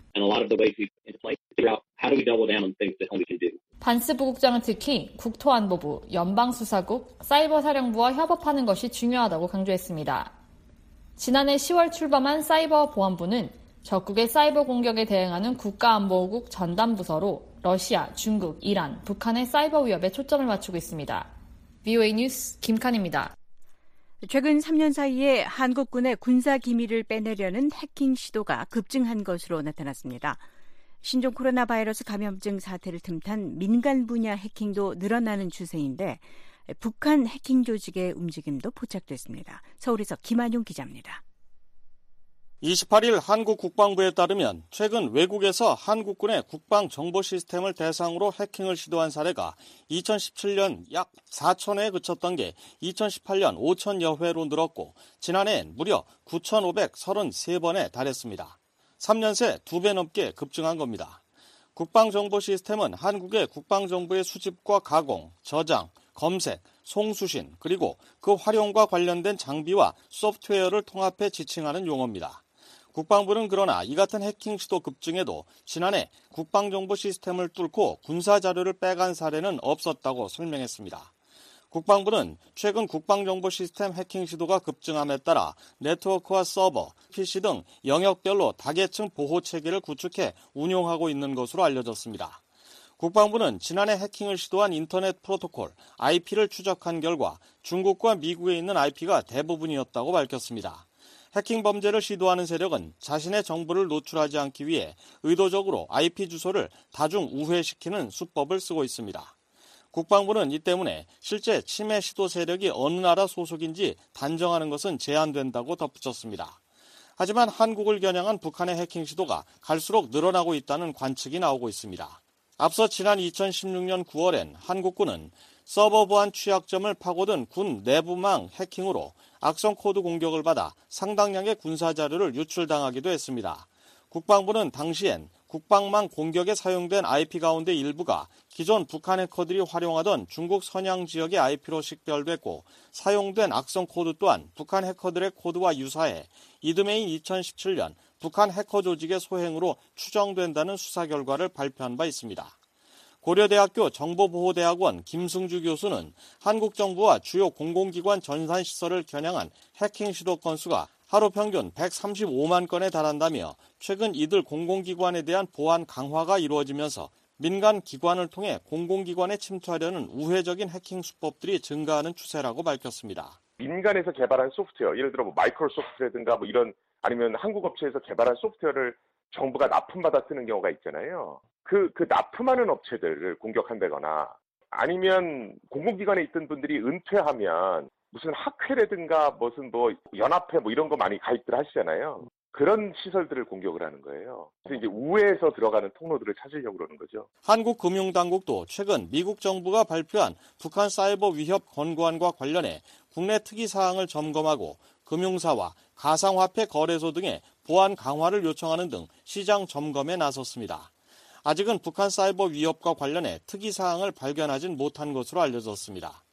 반스 부국장은 특히 국토안보부, 연방수사국, 사이버사령부와 협업하는 것이 중요하다고 강조했습니다. 지난해 10월 출범한 사이버보안부는 적국의 사이버 공격에 대응하는 국가안보국 전담부서로 러시아, 중국, 이란, 북한의 사이버 위협에 초점을 맞추고 있습니다. VOA 뉴스 김칸입니다. 최근 3년 사이에 한국군의 군사 기밀을 빼내려는 해킹 시도가 급증한 것으로 나타났습니다. 신종 코로나 바이러스 감염증 사태를 틈탄 민간 분야 해킹도 늘어나는 추세인데 북한 해킹 조직의 움직임도 포착됐습니다. 서울에서 김한용 기자입니다. 28일 한국 국방부에 따르면 최근 외국에서 한국군의 국방 정보 시스템을 대상으로 해킹을 시도한 사례가 2017년 약 4,000회에 그쳤던 게 2018년 5,000여 회로 늘었고 지난해엔 무려 9,533번에 달했습니다. 3년 새 2배 넘게 급증한 겁니다. 국방정보 시스템은 한국의 국방정보의 수집과 가공, 저장, 검색, 송수신, 그리고 그 활용과 관련된 장비와 소프트웨어를 통합해 지칭하는 용어입니다. 국방부는 그러나 이 같은 해킹 시도 급증에도 지난해 국방정보 시스템을 뚫고 군사자료를 빼간 사례는 없었다고 설명했습니다. 국방부는 최근 국방정보 시스템 해킹 시도가 급증함에 따라 네트워크와 서버, PC 등 영역별로 다계층 보호 체계를 구축해 운용하고 있는 것으로 알려졌습니다. 국방부는 지난해 해킹을 시도한 인터넷 프로토콜 IP를 추적한 결과 중국과 미국에 있는 IP가 대부분이었다고 밝혔습니다. 해킹 범죄를 시도하는 세력은 자신의 정보를 노출하지 않기 위해 의도적으로 IP 주소를 다중 우회시키는 수법을 쓰고 있습니다. 국방부는 이 때문에 실제 침해 시도 세력이 어느 나라 소속인지 단정하는 것은 제한된다고 덧붙였습니다. 하지만 한국을 겨냥한 북한의 해킹 시도가 갈수록 늘어나고 있다는 관측이 나오고 있습니다. 앞서 지난 2016년 9월엔 한국군은 서버 보안 취약점을 파고든 군 내부망 해킹으로 악성 코드 공격을 받아 상당량의 군사 자료를 유출당하기도 했습니다. 국방부는 당시엔 국방망 공격에 사용된 IP 가운데 일부가 기존 북한 해커들이 활용하던 중국 선양 지역의 IP로 식별됐고 사용된 악성 코드 또한 북한 해커들의 코드와 유사해 이듬해인 2017년 북한 해커 조직의 소행으로 추정된다는 수사 결과를 발표한 바 있습니다. 고려대학교 정보보호대학원 김승주 교수는 한국 정부와 주요 공공기관 전산시설을 겨냥한 해킹 시도 건수가 하루 평균 135만 건에 달한다며 최근 이들 공공기관에 대한 보안 강화가 이루어지면서 민간 기관을 통해 공공기관에 침투하려는 우회적인 해킹 수법들이 증가하는 추세라고 밝혔습니다. 민간에서 개발한 소프트웨어, 예를 들어 마이크로소프트라든가 이런 아니면 한국 업체에서 개발한 소프트웨어를 정부가 납품받아 쓰는 경우가 있잖아요. 그 납품하는 업체들을 공격한다거나 아니면 공공기관에 있던 분들이 은퇴하면 무슨 학회라든가 무슨 연합회 이런 거 많이 가입들 하시잖아요. 그런 시설들을 공격을 하는 거예요. 그래서 이제 우회해서 들어가는 통로들을 찾으려고 그러는 거죠. 한국 금융당국도 최근 미국 정부가 발표한 북한 사이버 위협 권고안과 관련해 국내 특이 사항을 점검하고 금융사와 가상화폐 거래소 등의 보안 강화를 요청하는 등 시장 점검에 나섰습니다. 아직은 북한 사이버 위협과 관련해 특이 사항을 발견하진 못한 것으로 알려졌습니다.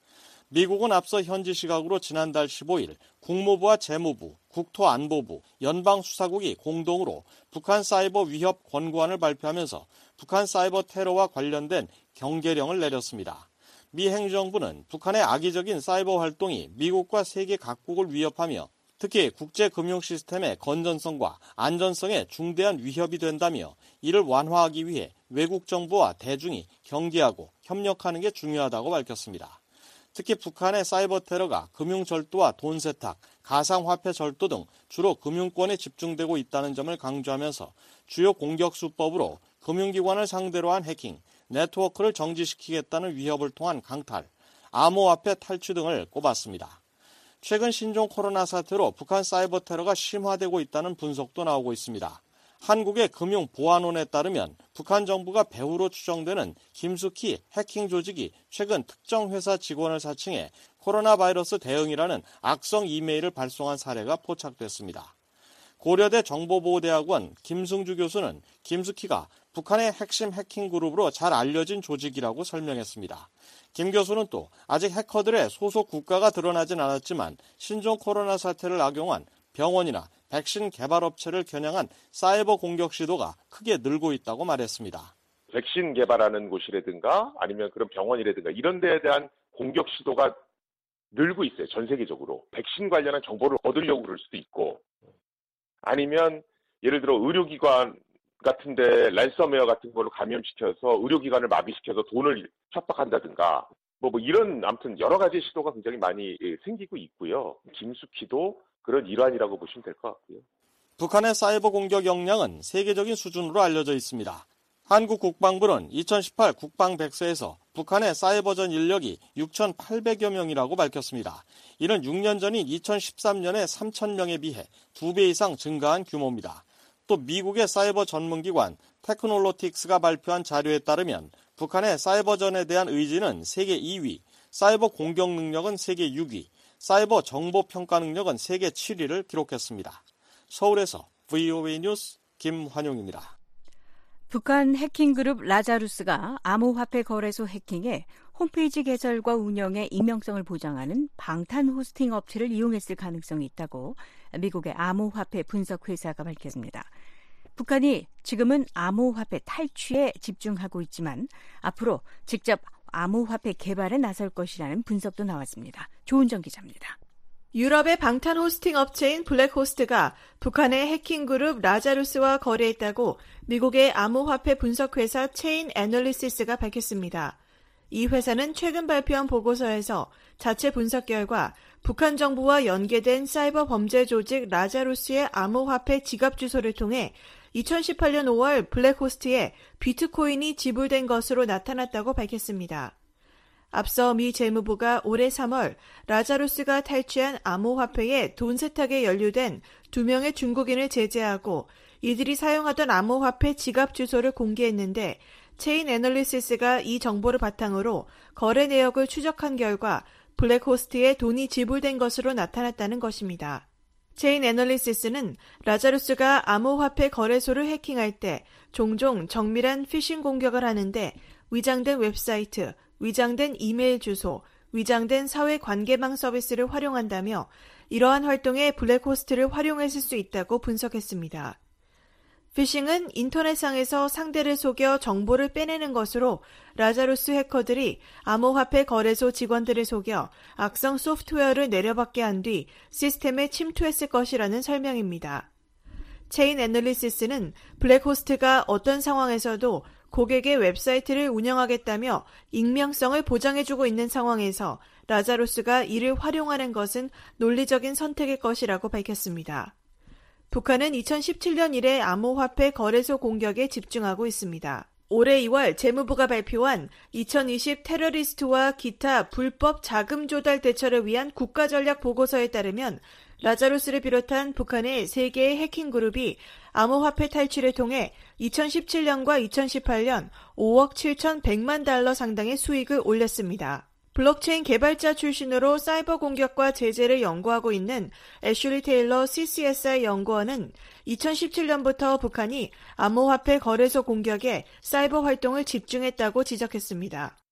미국은 앞서 현지 시각으로 지난달 15일 국무부와 재무부, 국토안보부, 연방수사국이 공동으로 북한 사이버 위협 권고안을 발표하면서 북한 사이버 테러와 관련된 경계령을 내렸습니다. 미 행정부는 북한의 악의적인 사이버 활동이 미국과 세계 각국을 위협하며 특히 국제 금융 시스템의 건전성과 안전성에 중대한 위협이 된다며 이를 완화하기 위해 외국 정부와 대중이 경계하고 협력하는 게 중요하다고 밝혔습니다. 특히 북한의 사이버 테러가 금융 절도와 돈 세탁, 가상화폐 절도 등 주로 금융권에 집중되고 있다는 점을 강조하면서 주요 공격 수법으로 금융기관을 상대로 한 해킹, 네트워크를 정지시키겠다는 위협을 통한 강탈, 암호화폐 탈취 등을 꼽았습니다. 최근 신종 코로나 사태로 북한 사이버 테러가 심화되고 있다는 분석도 나오고 있습니다. 한국의 금융보안원에 따르면 북한 정부가 배후로 추정되는 김숙희 해킹 조직이 최근 특정 회사 직원을 사칭해 코로나 바이러스 대응이라는 악성 이메일을 발송한 사례가 포착됐습니다. 고려대 정보보호대학원 김승주 교수는 김숙희가 북한의 핵심 해킹 그룹으로 잘 알려진 조직이라고 설명했습니다. 김 교수는 또 아직 해커들의 소속 국가가 드러나진 않았지만 신종 코로나 사태를 악용한 병원이나 백신 개발업체를 겨냥한 사이버 공격 시도가 크게 늘고 있다고 말했습니다. 백신 개발하는 곳이라든가 아니면 그런 병원이라든가 이런 데에 대한 공격 시도가 늘고 있어요. 전 세계적으로. 백신 관련한 정보를 얻으려고 그럴 수도 있고 아니면 예를 들어 의료기관 같은데 랜섬웨어 같은 걸로 감염시켜서 의료기관을 마비시켜서 돈을 협박한다든가 뭐 이런 아무튼 여러 가지 시도가 굉장히 많이 생기고 있고요. 김숙희도 그런 일환이라고 보시면 될 것 같고요. 북한의 사이버 공격 역량은 세계적인 수준으로 알려져 있습니다. 한국 국방부는 2018 국방백서에서 북한의 사이버전 인력이 6,800여 명이라고 밝혔습니다. 이는 6년 전인 2013년의 3,000명에 비해 2배 이상 증가한 규모입니다. 또 미국의 사이버 전문기관 테크놀로틱스가 발표한 자료에 따르면 북한의 사이버전에 대한 의지는 세계 2위, 사이버 공격 능력은 세계 6위, 사이버 정보 평가 능력은 세계 7위를 기록했습니다. 서울에서 VOA 뉴스 김환용입니다. 북한 해킹그룹 라자루스가 암호화폐 거래소 해킹에 홈페이지 개설과 운영에 익명성을 보장하는 방탄 호스팅 업체를 이용했을 가능성이 있다고 미국의 암호화폐 분석회사가 밝혔습니다. 북한이 지금은 암호화폐 탈취에 집중하고 있지만 앞으로 직접 암호화폐 개발에 나설 것이라는 분석도 나왔습니다. 조은정 기자입니다. 유럽의 방탄 호스팅 업체인 블랙호스트가 북한의 해킹그룹 라자루스와 거래했다고 미국의 암호화폐 분석회사 체인 애널리시스가 밝혔습니다. 이 회사는 최근 발표한 보고서에서 자체 분석 결과 북한 정부와 연계된 사이버 범죄 조직 라자루스의 암호화폐 지갑 주소를 통해 2018년 5월 블랙호스트에 비트코인이 지불된 것으로 나타났다고 밝혔습니다. 앞서 미 재무부가 올해 3월 라자루스가 탈취한 암호화폐에 돈 세탁에 연루된 2명의 중국인을 제재하고 이들이 사용하던 암호화폐 지갑 주소를 공개했는데 체인 애널리시스가 이 정보를 바탕으로 거래 내역을 추적한 결과 블랙호스트에 돈이 지불된 것으로 나타났다는 것입니다. 체인 애널리시스는 라자루스가 암호화폐 거래소를 해킹할 때 종종 정밀한 피싱 공격을 하는데 위장된 웹사이트, 위장된 이메일 주소, 위장된 사회관계망 서비스를 활용한다며 이러한 활동에 블랙호스트를 활용했을 수 있다고 분석했습니다. 피싱은 인터넷상에서 상대를 속여 정보를 빼내는 것으로 라자루스 해커들이 암호화폐 거래소 직원들을 속여 악성 소프트웨어를 내려받게 한 뒤 시스템에 침투했을 것이라는 설명입니다. 체인 애널리시스는 블랙호스트가 어떤 상황에서도 고객의 웹사이트를 운영하겠다며 익명성을 보장해주고 있는 상황에서 라자루스가 이를 활용하는 것은 논리적인 선택일 것이라고 밝혔습니다. 북한은 2017년 이래 암호화폐 거래소 공격에 집중하고 있습니다. 올해 2월 재무부가 발표한 2020 테러리스트와 기타 불법 자금 조달 대처를 위한 국가전략 보고서에 따르면 라자루스를 비롯한 북한의 3개의 해킹 그룹이 암호화폐 탈취를 통해 2017년과 2018년 5억 7,100만 달러 상당의 수익을 올렸습니다. 블록체인 개발자 출신으로 사이버 공격과 제재를 연구하고 있는 애슐리 테일러 CCSI 연구원은 2017년부터 북한이 암호화폐 거래소 공격에 사이버 활동을 집중했다고 지적했습니다.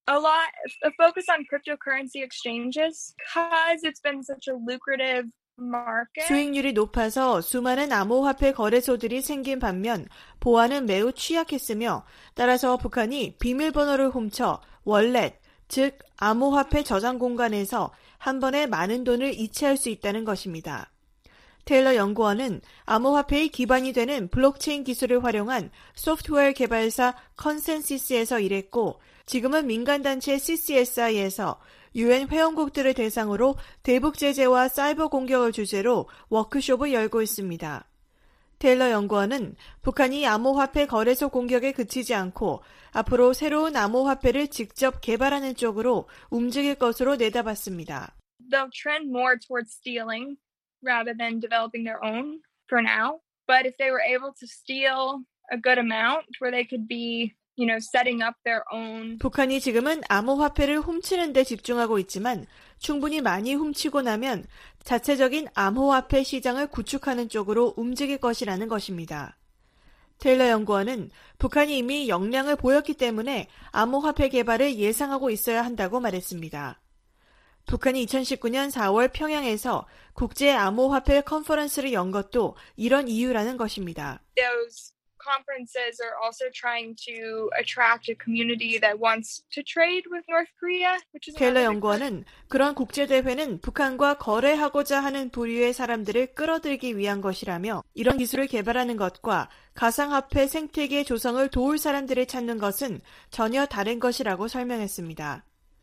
a focus on cryptocurrency exchanges because it's been such a lucrative market. 수익률이 높아서 수많은 암호화폐 거래소들이 생긴 반면 보안은 매우 취약했으며 따라서 북한이 비밀번호를 훔쳐 월렛, 즉 암호화폐 저장 공간에서 한 번에 많은 돈을 이체할 수 있다는 것입니다. 테일러 연구원은 암호화폐의 기반이 되는 블록체인 기술을 활용한 소프트웨어 개발사 컨센시스에서 일했고 지금은 민간단체 CCSI에서 UN 회원국들을 대상으로 대북 제재와 사이버 공격을 주제로 워크숍을 열고 있습니다. 테일러 연구원은 북한이 암호화폐 거래소 공격에 그치지 않고 앞으로 새로운 암호화폐를 직접 개발하는 쪽으로 움직일 것으로 내다봤습니다. They'll trend more towards stealing rather than developing their own for now. But if they were able to steal a good amount where they could be setting up their own. 북한이 지금은 암호화폐를 훔치는 데 집중하고 있지만 충분히 많이 훔치고 나면 자체적인 암호화폐 시장을 구축하는 쪽으로 움직일 것이라는 것입니다. 테일러 연구원은 북한이 이미 역량을 보였기 때문에 암호화폐 개발을 예상하고 있어야 한다고 말했습니다. 북한이 2019년 4월 평양에서 국제 암호화폐 컨퍼런스를 연 것도 이런 이유라는 것입니다. Those conferences are also trying to attract a community that wants to trade with North Korea, which is 테일러 연구원은 그런 국제대회는 북한과 거래하고자 하는 부류의 사람들을 끌어들이기 위한 것이라며 이런 기술을 개발하는 것과 가상화폐 생태계 조성을 도울 사람들을 찾는 것은 전혀 다른 것이라고 설명했습니다.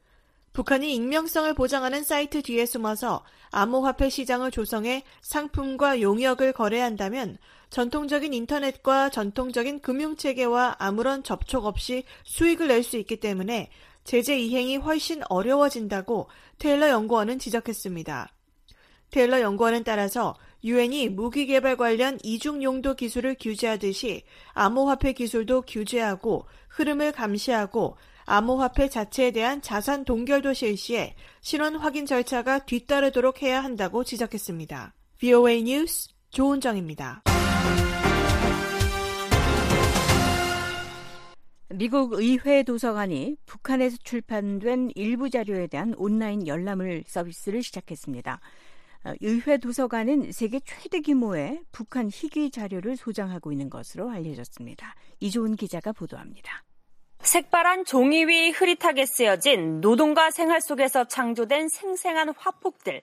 북한이 익명성을 보장하는 사이트 뒤에 숨어서 암호화폐 시장을 조성해 상품과 용역을 거래한다면 전통적인 인터넷과 전통적인 금융체계와 아무런 접촉 없이 수익을 낼 수 있기 때문에 제재 이행이 훨씬 어려워진다고 테일러 연구원은 지적했습니다. 테일러 연구원은 따라서 유엔이 무기 개발 관련 이중 용도 기술을 규제하듯이 암호화폐 기술도 규제하고 흐름을 감시하고 암호화폐 자체에 대한 자산 동결도 실시해 신원 확인 절차가 뒤따르도록 해야 한다고 지적했습니다. VOA 뉴스 조은정입니다. 미국 의회 도서관이 북한에서 출판된 일부 자료에 대한 온라인 열람을 서비스를 시작했습니다. 의회 도서관은 세계 최대 규모의 북한 희귀 자료를 소장하고 있는 것으로 알려졌습니다. 이조은 기자가 보도합니다. 색바란 종이 위 흐릿하게 쓰여진 노동과 생활 속에서 창조된 생생한 화폭들.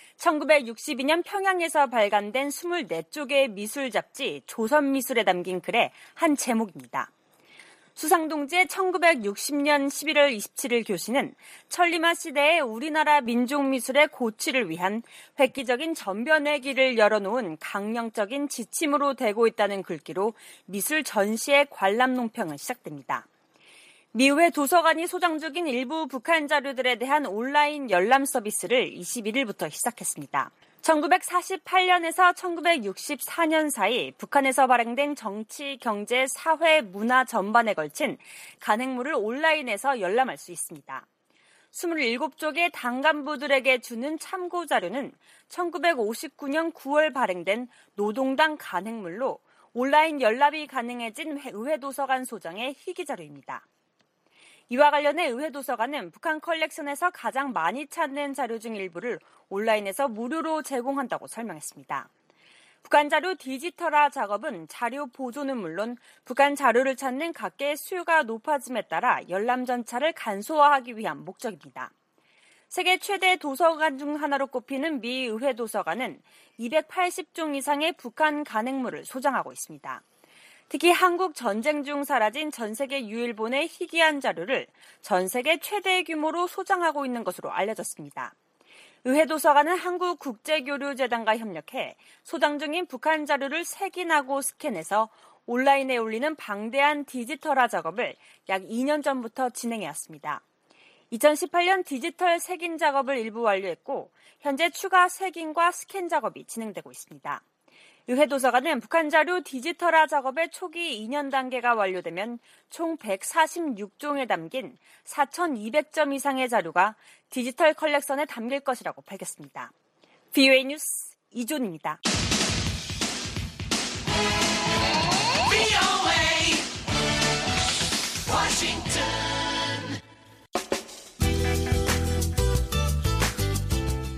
1962년 평양에서 발간된 24쪽의 미술 잡지 조선미술에 담긴 글의 한 제목입니다. 수상동지의 1960년 11월 27일 교시는 천리마 시대의 우리나라 민족미술의 고취를 위한 획기적인 전변의 길을 열어놓은 강령적인 지침으로 되고 있다는 글귀로 미술 전시의 관람 논평은 시작됩니다. 미의회 도서관이 소장 중인 일부 북한 자료들에 대한 온라인 열람 서비스를 21일부터 시작했습니다. 1948년에서 1964년 사이 북한에서 발행된 정치, 경제, 사회, 문화 전반에 걸친 간행물을 온라인에서 열람할 수 있습니다. 27쪽의 당 간부들에게 주는 참고 자료는 1959년 9월 발행된 노동당 간행물로 온라인 열람이 가능해진 의회도서관 소장의 희귀 자료입니다. 이와 관련해 의회도서관은 북한 컬렉션에서 가장 많이 찾는 자료 중 일부를 온라인에서 무료로 제공한다고 설명했습니다. 북한 자료 디지털화 작업은 자료 보존은 물론 북한 자료를 찾는 각계의 수요가 높아짐에 따라 열람 전차를 간소화하기 위한 목적입니다. 세계 최대 도서관 중 하나로 꼽히는 미 의회도서관은 280종 이상의 북한 간행물을 소장하고 있습니다. 특히 한국 전쟁 중 사라진 전 세계 유일본의 희귀한 자료를 전 세계 최대 규모로 소장하고 있는 것으로 알려졌습니다. 의회도서관은 한국국제교류재단과 협력해 소장 중인 북한 자료를 색인하고 스캔해서 온라인에 올리는 방대한 디지털화 작업을 약 2년 전부터 진행해왔습니다. 2018년 디지털 색인 작업을 일부 완료했고 현재 추가 색인과 스캔 작업이 진행되고 있습니다. 의회도서관은 북한 자료 디지털화 작업의 초기 2년 단계가 완료되면 총 146종에 담긴 4,200점 이상의 자료가 디지털 컬렉션에 담길 것이라고 밝혔습니다. VOA 뉴스 이존입니다.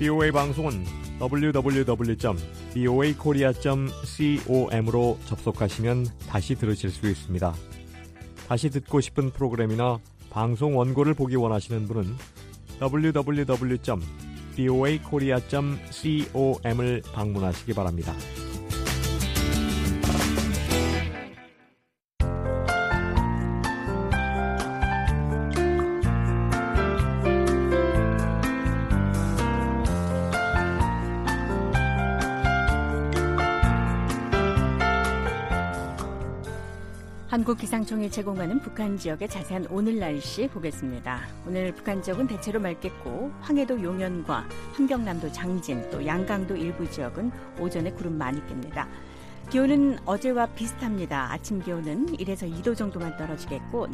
BOA 방송은 www.boakorea.com으로 접속하시면 다시 들으실 수 있습니다. 다시 듣고 싶은 프로그램이나 방송 원고를 보기 원하시는 분은 www.boakorea.com을 방문하시기 바랍니다. 한국기상청이 제공하는 북한 지역의 자세한 오늘 날씨 보겠습니다. 오늘 북한 지역은 대체로 맑겠고 황해도 용현과 함경남도 장진 또 양강도 일부 지역은 오전에 구름 많이 낍니다. 기온은 어제와 비슷합니다. 아침 기온은 1에서 2도 정도만 떨어지겠고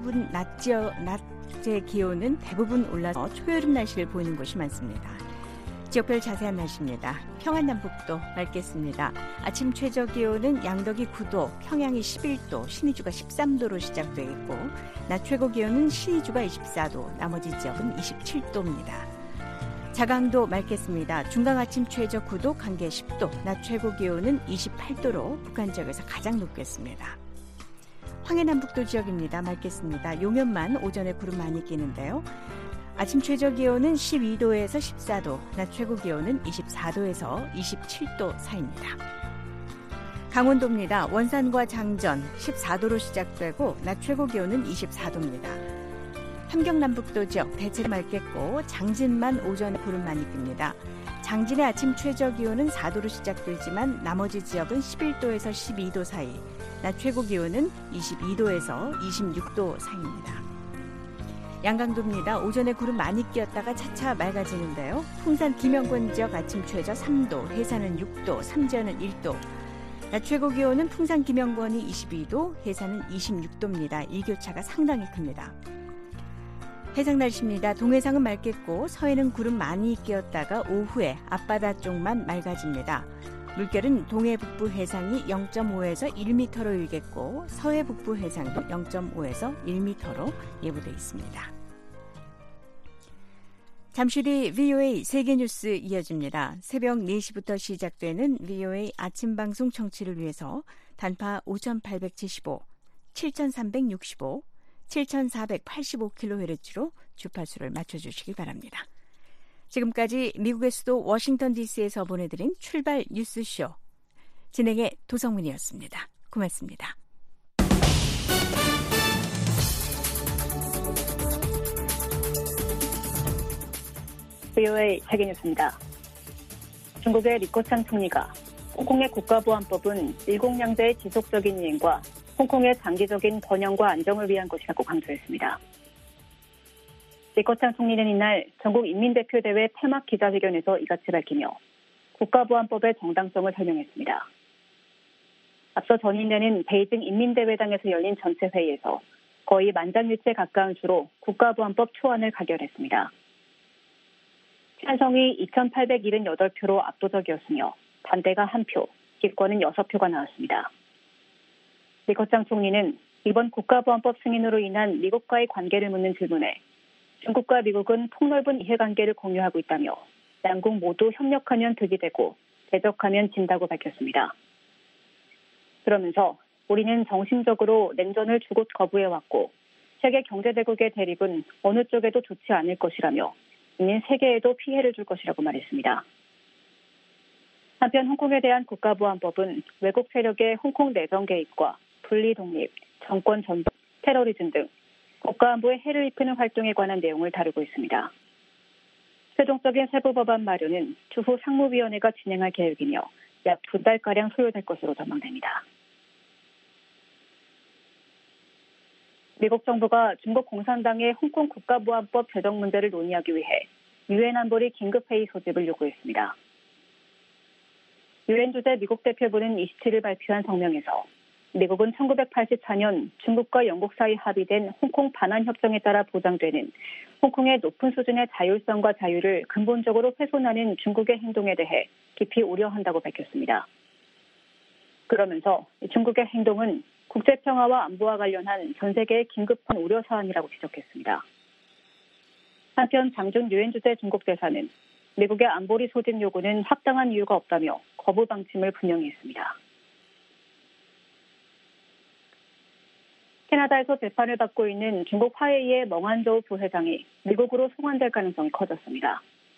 낮제 기온은 대부분 올라서 초여름 날씨를 보이는 곳이 많습니다. 지역별 자세한 날씨입니다. 평안남북도 맑겠습니다. 아침 최저 기온은 양덕이 9도, 평양이 11도, 신의주가 13도로 시작되겠고 낮 최고 기온은 신의주가 24도, 나머지 지역은 27도입니다. 자강도 맑겠습니다. 중강 아침 최저 9도, 간계 10도, 낮 최고 기온은 28도로 북한 지역에서 가장 높겠습니다. 황해남북도 지역입니다. 맑겠습니다. 용현만 오전에 구름 많이 끼는데요. 아침 최저 기온은 12도에서 14도, 낮 최고 기온은 24도에서 27도 사이입니다. 강원도입니다. 원산과 장전 14도로 시작되고 낮 최고 기온은 24도입니다. 함경남북도 지역 대체로 맑겠고 장진만 오전에 구름 많이 낍니다. 장진의 아침 최저 기온은 4도로 시작되지만 나머지 지역은 11도에서 12도 사이, 낮 최고 기온은 22도에서 26도 사이입니다. 양강도입니다. 오전에 구름 많이 끼었다가 차차 맑아지는데요. 풍산 김영권 지역 아침 최저 3도, 해산은 6도, 삼지연은 1도. 낮 최고 기온은 풍산 김영권이 22도, 해산은 26도입니다. 일교차가 상당히 큽니다. 해상 날씨입니다. 동해상은 맑겠고 서해는 구름 많이 끼었다가 오후에 앞바다 쪽만 맑아집니다. 물결은 동해 북부 해상이 0.5에서 1m로 일겠고 서해 북부 해상도 0.5에서 1m로 예보돼 있습니다. 잠시 뒤 VOA 세계뉴스 이어집니다. 새벽 4시부터 시작되는 VOA 아침방송 청취를 위해서 단파 5875, 7365, 7485kHz로 주파수를 맞춰주시기 바랍니다. 지금까지 미국의 수도 워싱턴 DC에서 보내드린 출발 뉴스쇼 진행의 도성문이었습니다. 고맙습니다. VOA 세계뉴스입니다. 중국의 리커창 총리가 홍콩의 국가보안법은 일국양제의 지속적인 이행과 홍콩의 장기적인 번영과 안정을 위한 것이라고 강조했습니다. 리커창 총리는 이날 전국 인민대표대회 폐막 기자회견에서 이같이 밝히며 국가보안법의 정당성을 설명했습니다. 앞서 전인대는 베이징 인민대회당에서 열린 전체 회의에서 거의 만장일치에 가까운 수로 국가보안법 초안을 가결했습니다. 찬성이 2,878표로 압도적이었으며 반대가 1표, 기권은 6표가 나왔습니다. 리커창 총리는 이번 국가보안법 승인으로 인한 미국과의 관계를 묻는 질문에 중국과 미국은 폭넓은 이해관계를 공유하고 있다며 양국 모두 협력하면 득이 되고 대적하면 진다고 밝혔습니다. 그러면서 우리는 정신적으로 냉전을 주고 거부해왔고 세계 경제대국의 대립은 어느 쪽에도 좋지 않을 것이라며 이는 세계에도 피해를 줄 것이라고 말했습니다. 한편 홍콩에 대한 국가보안법은 외국 세력의 홍콩 내정 개입과 분리 독립, 정권 전복, 테러리즘 등 국가안보에 해를 입히는 활동에 관한 내용을 다루고 있습니다. 최종적인 세부 법안 마련은 추후 상무위원회가 진행할 계획이며 약 2달가량 소요될 것으로 전망됩니다. 미국 정부가 중국 공산당의 홍콩 국가보안법 제정 문제를 논의하기 위해 유엔 안보리 긴급회의 소집을 요구했습니다. 유엔 주재 미국 대표부는 27일 발표한 성명에서 미국은 1984년 중국과 영국 사이 합의된 홍콩 반환 협정에 따라 보장되는 홍콩의 높은 수준의 자율성과 자유를 근본적으로 훼손하는 중국의 행동에 대해 깊이 우려한다고 밝혔습니다. 그러면서 중국의 행동은 국제평화와 안보와 관련한 전 세계의 긴급한 우려 사안이라고 지적했습니다. 한편 장준 유엔 주재 중국 대사는 미국의 안보리 소진 요구는 합당한 이유가 없다며 거부 방침을 분명히 했습니다. 캐나다에서 재판을 받고 있는 중국 화웨이의 멍한저우 부회장이 미국으로 송환될 가능성이 커졌습니다.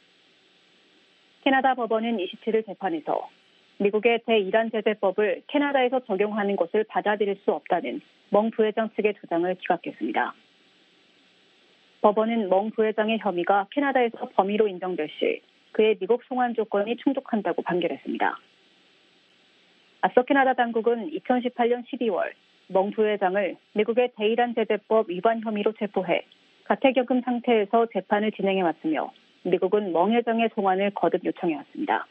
캐나다 법원은 27일 재판에서 미국의 대이란 제재법을 캐나다에서 적용하는 것을 받아들일 수 없다는 멍 부회장 측의 주장을 기각했습니다. 법원은 멍 부회장의 혐의가 캐나다에서 범위로 인정될 시 그의 미국 송환 조건이 충족한다고 판결했습니다. 앞서 캐나다 당국은 2018년 12월 멍 부회장을 미국의 대이란 제재법 위반 혐의로 체포해 가택연금 상태에서 재판을 진행해왔으며 미국은 멍 회장의 송환을 거듭 요청해왔습니다.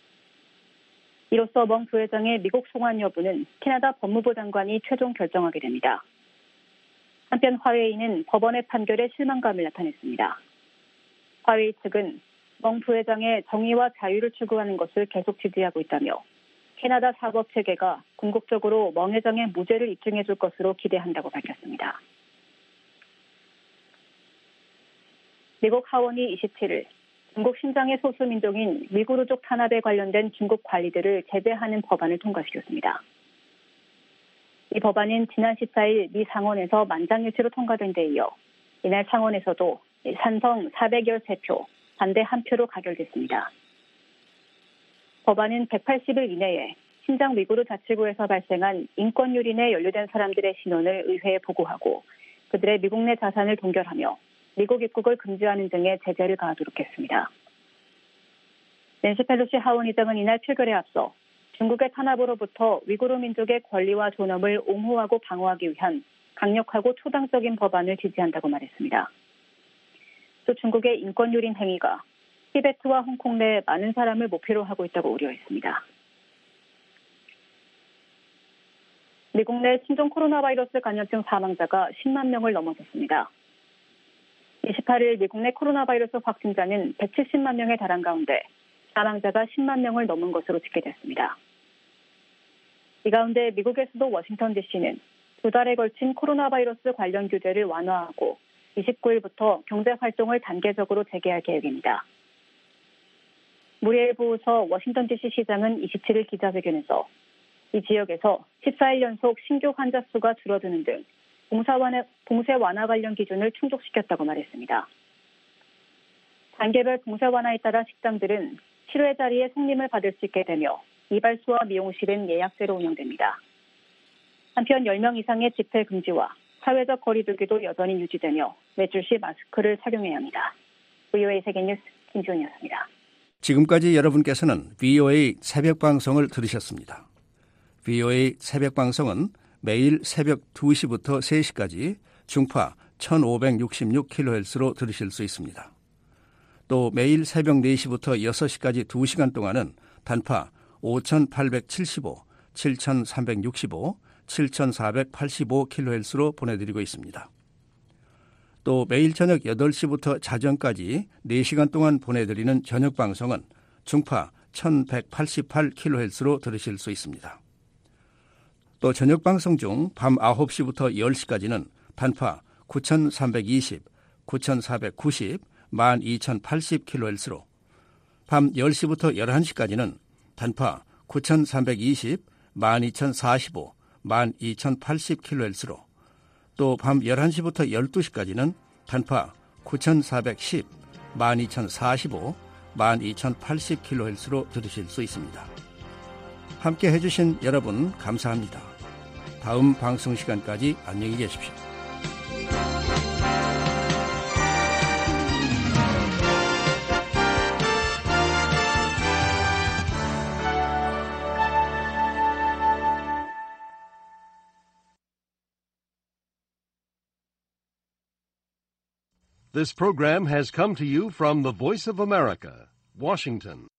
이로써 멍 부회장의 미국 송환 여부는 캐나다 법무부 장관이 최종 결정하게 됩니다. 한편 화웨이는 법원의 판결에 실망감을 나타냈습니다. 화웨이 측은 멍 부회장의 정의와 자유를 추구하는 것을 계속 지지하고 있다며 캐나다 사법체계가 궁극적으로 멍 회장의 무죄를 입증해 줄 것으로 기대한다고 밝혔습니다. 미국 하원이 27일 중국 신장의 소수민족인 위구르족 탄압에 관련된 중국 관리들을 제재하는 법안을 통과시켰습니다. 이 법안은 지난 14일 미 상원에서 만장일치로 통과된 데 이어 이날 상원에서도 찬성 413표, 반대 1표로 가결됐습니다. 법안은 180일 이내에 신장 위구르 자치구에서 발생한 인권 유린에 연루된 사람들의 신원을 의회에 보고하고 그들의 미국 내 자산을 동결하며 미국 입국을 금지하는 등의 제재를 가하도록 했습니다. 낸시 펠로시 하원의장은 이날 표결에 앞서 중국의 탄압으로부터 위구르 민족의 권리와 존엄을 옹호하고 방어하기 위한 강력하고 초당적인 법안을 지지한다고 말했습니다. 또 중국의 인권 유린 행위가 티베트와 홍콩 내 많은 사람을 목표로 하고 있다고 우려했습니다. 미국 내 신종 코로나 바이러스 감염증 사망자가 10만 명을 넘어섰습니다. 28일 미국 내 코로나 바이러스 확진자는 170만 명에 달한 가운데 사망자가 10만 명을 넘은 것으로 집계됐습니다. 이 가운데 미국의 수도 워싱턴 DC는 2달에 걸친 코로나 바이러스 관련 규제를 완화하고 29일부터 경제 활동을 단계적으로 재개할 계획입니다. 무리엘 보우서 워싱턴 DC 시장은 27일 기자회견에서 이 지역에서 14일 연속 신규 환자 수가 줄어드는 등 봉쇄 완화 관련 기준을 충족시켰다고 말했습니다. 단계별 봉쇄 완화에 따라 식당들은 7회 자리에 손님을 받을 수 있게 되며 이발소와 미용실은 예약제로 운영됩니다. 한편 10명 이상의 집회 금지와 사회적 거리 두기도 여전히 유지되며 외출 시 마스크를 착용해야 합니다. VOA 세계뉴스 김지훈이었습니다. 지금까지 여러분께서는 VOA 새벽방송을 들으셨습니다. VOA 새벽방송은 매일 새벽 2시부터 3시까지 중파 1566kHz로 들으실 수 있습니다. 또 매일 새벽 4시부터 6시까지 2시간 동안은 단파 5875, 7365, 7485kHz로 보내드리고 있습니다. 또 매일 저녁 8시부터 자정까지 4시간 동안 보내드리는 저녁 방송은 중파 1188kHz로 들으실 수 있습니다. 또 저녁 방송 중 밤 9시부터 10시까지는 단파 9320, 9490, 12080kHz로 밤 10시부터 11시까지는 단파 9320, 12045, 12080kHz로 또 밤 11시부터 12시까지는 단파 9410, 12045, 12080kHz로 들으실 수 있습니다. 함께 해주신 여러분 감사합니다. 다음 방송 시간까지 안녕히 계십시오. This program has come to you from the Voice of America, Washington.